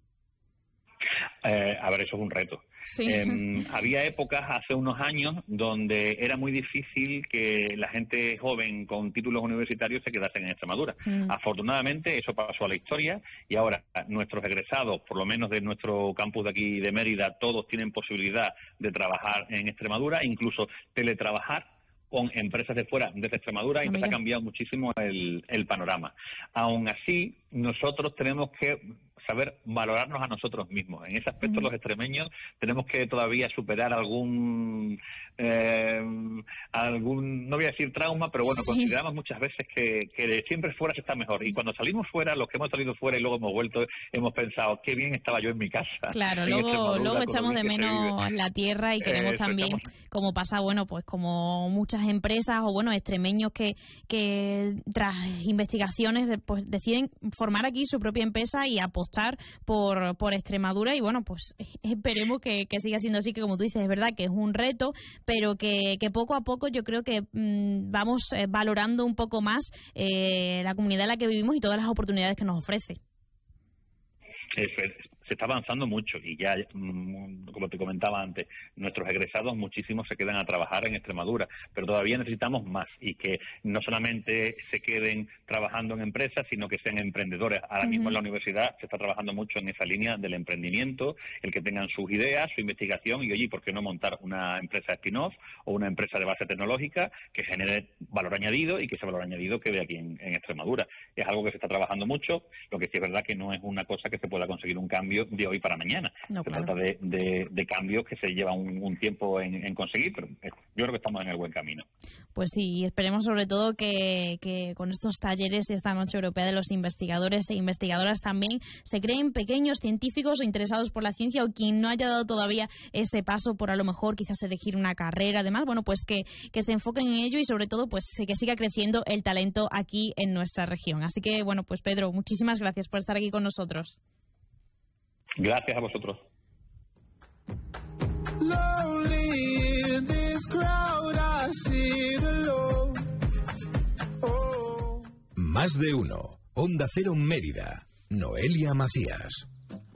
A ver, eso es un reto. Sí. Había épocas hace unos años donde era muy difícil que la gente joven con títulos universitarios se quedasen en Extremadura. Afortunadamente eso pasó a la historia, y ahora nuestros egresados, por lo menos de nuestro campus de aquí de Mérida, todos tienen posibilidad de trabajar en Extremadura, incluso teletrabajar con empresas de fuera, desde Extremadura, y ha cambiado muchísimo el panorama. Aún así, nosotros tenemos que saber valorarnos a nosotros mismos. En ese aspecto, los extremeños tenemos que todavía superar algún, no voy a decir trauma, pero bueno, consideramos muchas veces que siempre fuera se está mejor. Y cuando salimos fuera, los que hemos salido fuera y luego hemos vuelto, hemos pensado, qué bien estaba yo en mi casa. Claro, luego echamos de menos la tierra, y queremos también, como pasa, bueno, pues como muchas empresas o, bueno, extremeños que tras investigaciones pues deciden formar aquí su propia empresa y apostar por Extremadura, y bueno, pues esperemos que siga siendo así, que como tú dices, es verdad que es un reto, pero que poco a poco yo creo que vamos valorando un poco más la comunidad en la que vivimos y todas las oportunidades que nos ofrece. Se está avanzando mucho, y ya, como te comentaba antes, nuestros egresados muchísimos se quedan a trabajar en Extremadura, pero todavía necesitamos más, y que no solamente se queden trabajando en empresas, sino que sean emprendedores. Ahora mismo en la universidad se está trabajando mucho en esa línea del emprendimiento, el que tengan sus ideas, su investigación, y oye, ¿por qué no montar una empresa spin-off o una empresa de base tecnológica que genere valor añadido, y que ese valor añadido quede aquí en Extremadura? Es algo que se está trabajando mucho, lo que sí es verdad que no es una cosa que se pueda conseguir un cambio de hoy para mañana. Se trata de cambios que se llevan un tiempo en conseguir, pero yo creo que estamos en el buen camino. Pues sí, esperemos sobre todo que con estos talleres de esta Noche Europea de los Investigadores e Investigadoras también se creen pequeños científicos o interesados por la ciencia, o quien no haya dado todavía ese paso por a lo mejor quizás elegir una carrera, además, bueno, pues que se enfoquen en ello, y sobre todo pues que siga creciendo el talento aquí en nuestra región. Así que, bueno, pues Pedro, muchísimas gracias por estar aquí con nosotros. Gracias a vosotros. Más de uno. Onda Cero Mérida. Noelia Macías.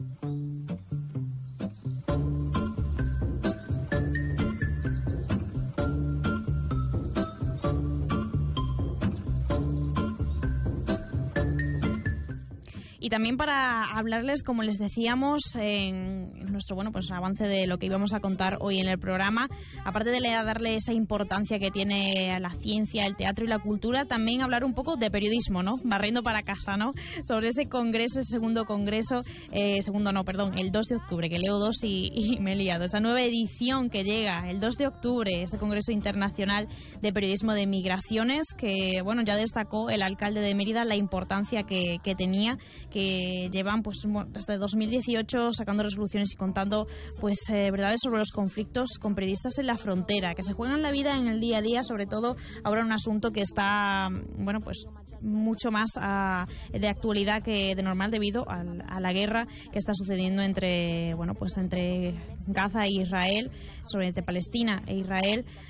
Y también para hablarles, como les decíamos, en nuestro pues avance de lo que íbamos a contar hoy en el programa, aparte de darle esa importancia que tiene a la ciencia, el teatro y la cultura, también hablar un poco de periodismo, ¿no? Barriendo para casa, ¿no? Sobre ese congreso, ese segundo congreso, el 2 de octubre, que leo 2 y me he liado. Esa nueva edición que llega el 2 de octubre, ese Congreso Internacional de Periodismo de Migraciones, que, bueno, ya destacó el alcalde de Mérida la importancia que tenía, que llevan pues desde 2018 sacando resoluciones y contando pues verdades sobre los conflictos con periodistas en la frontera, que se juegan la vida en el día a día, sobre todo ahora un asunto que está pues mucho más de actualidad que de normal debido a la guerra que está sucediendo entre Gaza e Israel, entre Palestina e Israel.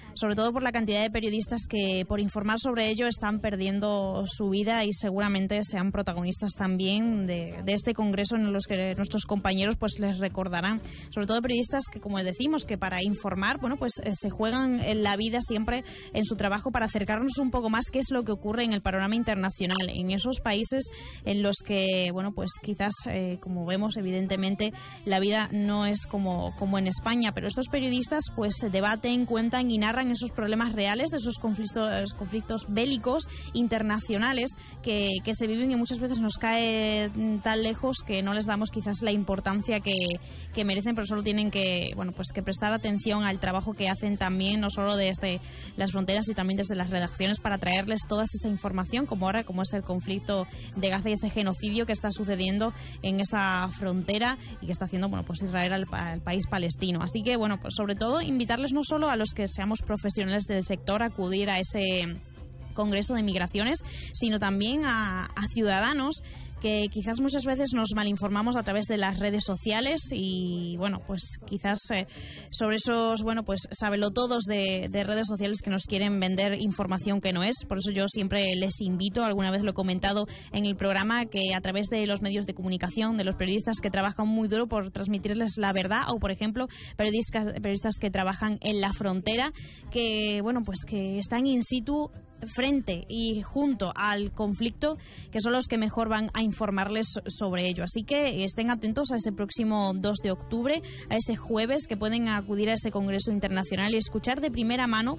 sobre todo por la cantidad de periodistas que por informar sobre ello están perdiendo su vida y seguramente sean protagonistas también de este congreso en los que nuestros compañeros pues les recordarán, sobre todo periodistas que, como decimos, que para informar, bueno, pues se juegan la vida siempre en su trabajo para acercarnos un poco más qué es lo que ocurre en el panorama internacional, en esos países en los que, bueno, pues quizás, como vemos, evidentemente la vida no es como en España, pero estos periodistas pues debaten, cuentan y narran esos problemas reales de esos conflictos bélicos internacionales que se viven y muchas veces nos cae tan lejos que no les damos quizás la importancia que merecen, pero solo tienen que, bueno, pues que prestar atención al trabajo que hacen también, no solo desde las fronteras y también desde las redacciones, para traerles toda esa información, como ahora, como es el conflicto de Gaza y ese genocidio que está sucediendo en esa frontera y que está haciendo, bueno, pues Israel al país palestino. Así que, bueno, pues sobre todo invitarles no solo a los que seamos profesionales del sector a acudir a ese Congreso de Migraciones, sino también a ciudadanos que quizás muchas veces nos malinformamos a través de las redes sociales y, bueno, pues quizás sobre esos, bueno, pues sabelotodos de redes sociales que nos quieren vender información que no es. Por eso yo siempre les invito, alguna vez lo he comentado en el programa, que a través de los medios de comunicación, de los periodistas que trabajan muy duro por transmitirles la verdad, o por ejemplo periodistas que trabajan en la frontera, que, bueno, pues que están in situ frente y junto al conflicto, que son los que mejor van a informarles sobre ello. Así que estén atentos a ese próximo 2 de octubre, a ese jueves, que pueden acudir a ese Congreso Internacional y escuchar de primera mano,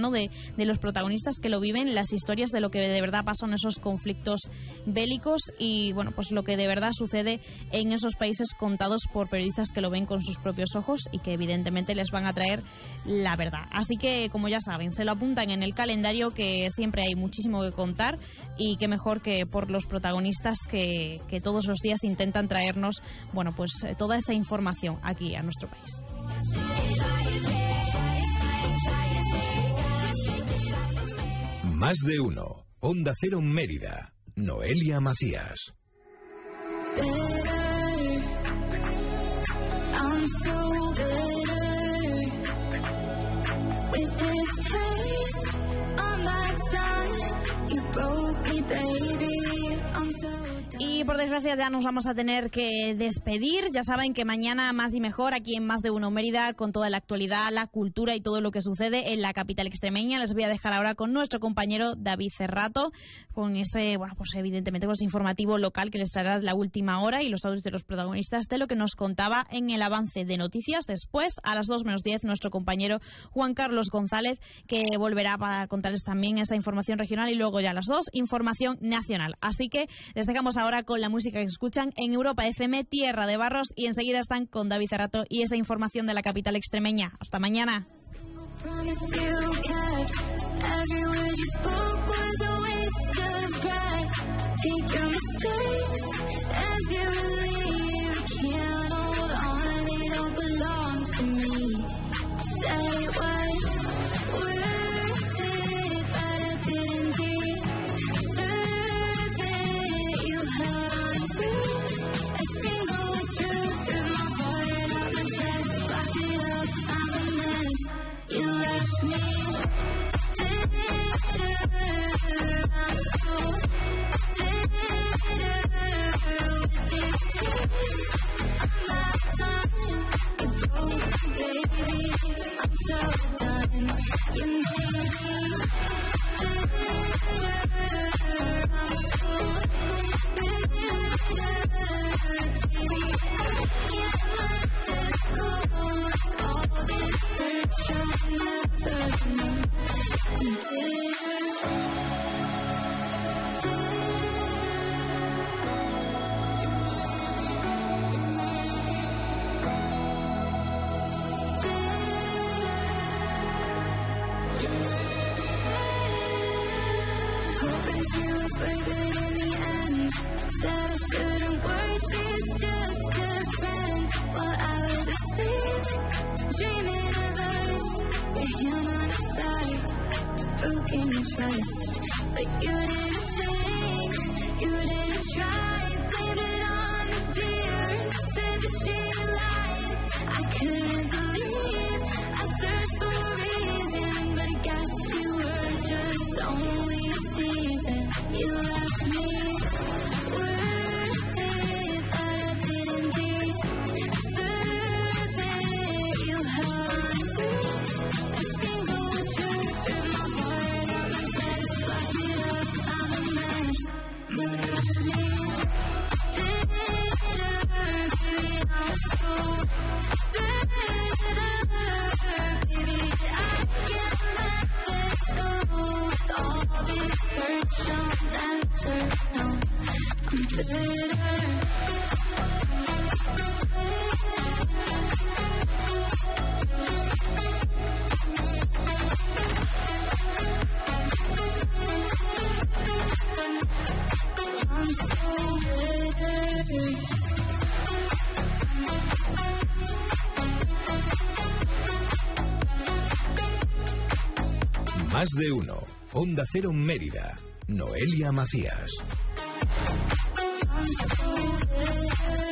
de los protagonistas que lo viven, las historias de lo que de verdad pasa en esos conflictos bélicos y, bueno, pues lo que de verdad sucede en esos países, contados por periodistas que lo ven con sus propios ojos y que evidentemente les van a traer la verdad. Así que, como ya saben, se lo apuntan en el calendario, que siempre hay muchísimo que contar y qué mejor que por los protagonistas que todos los días intentan traernos, bueno, pues toda esa información aquí a nuestro país. Más de uno. Onda Cero Mérida. Noelia Macías. Y por desgracia ya nos vamos a tener que despedir. Ya saben que mañana Más y Mejor aquí en Más de Uno Mérida, con toda la actualidad, la cultura y todo lo que sucede en la capital extremeña. Les voy a dejar ahora con nuestro compañero David Cerrato, con ese, bueno, pues evidentemente con ese informativo local que les traerá la última hora y los audios de los protagonistas de lo que nos contaba en el avance de noticias. Después, a las 2 menos 10, nuestro compañero Juan Carlos González, que volverá para contarles también esa información regional, y luego ya a las 2, información nacional. Así que les dejamos ahora con la música que escuchan en Europa FM, Tierra de Barros, y enseguida están con David Cerrato y esa información de la capital extremeña. Hasta mañana. I couldn't believe, I searched for a reason, but Más de uno. Onda Cero Mérida. Noelia Macías.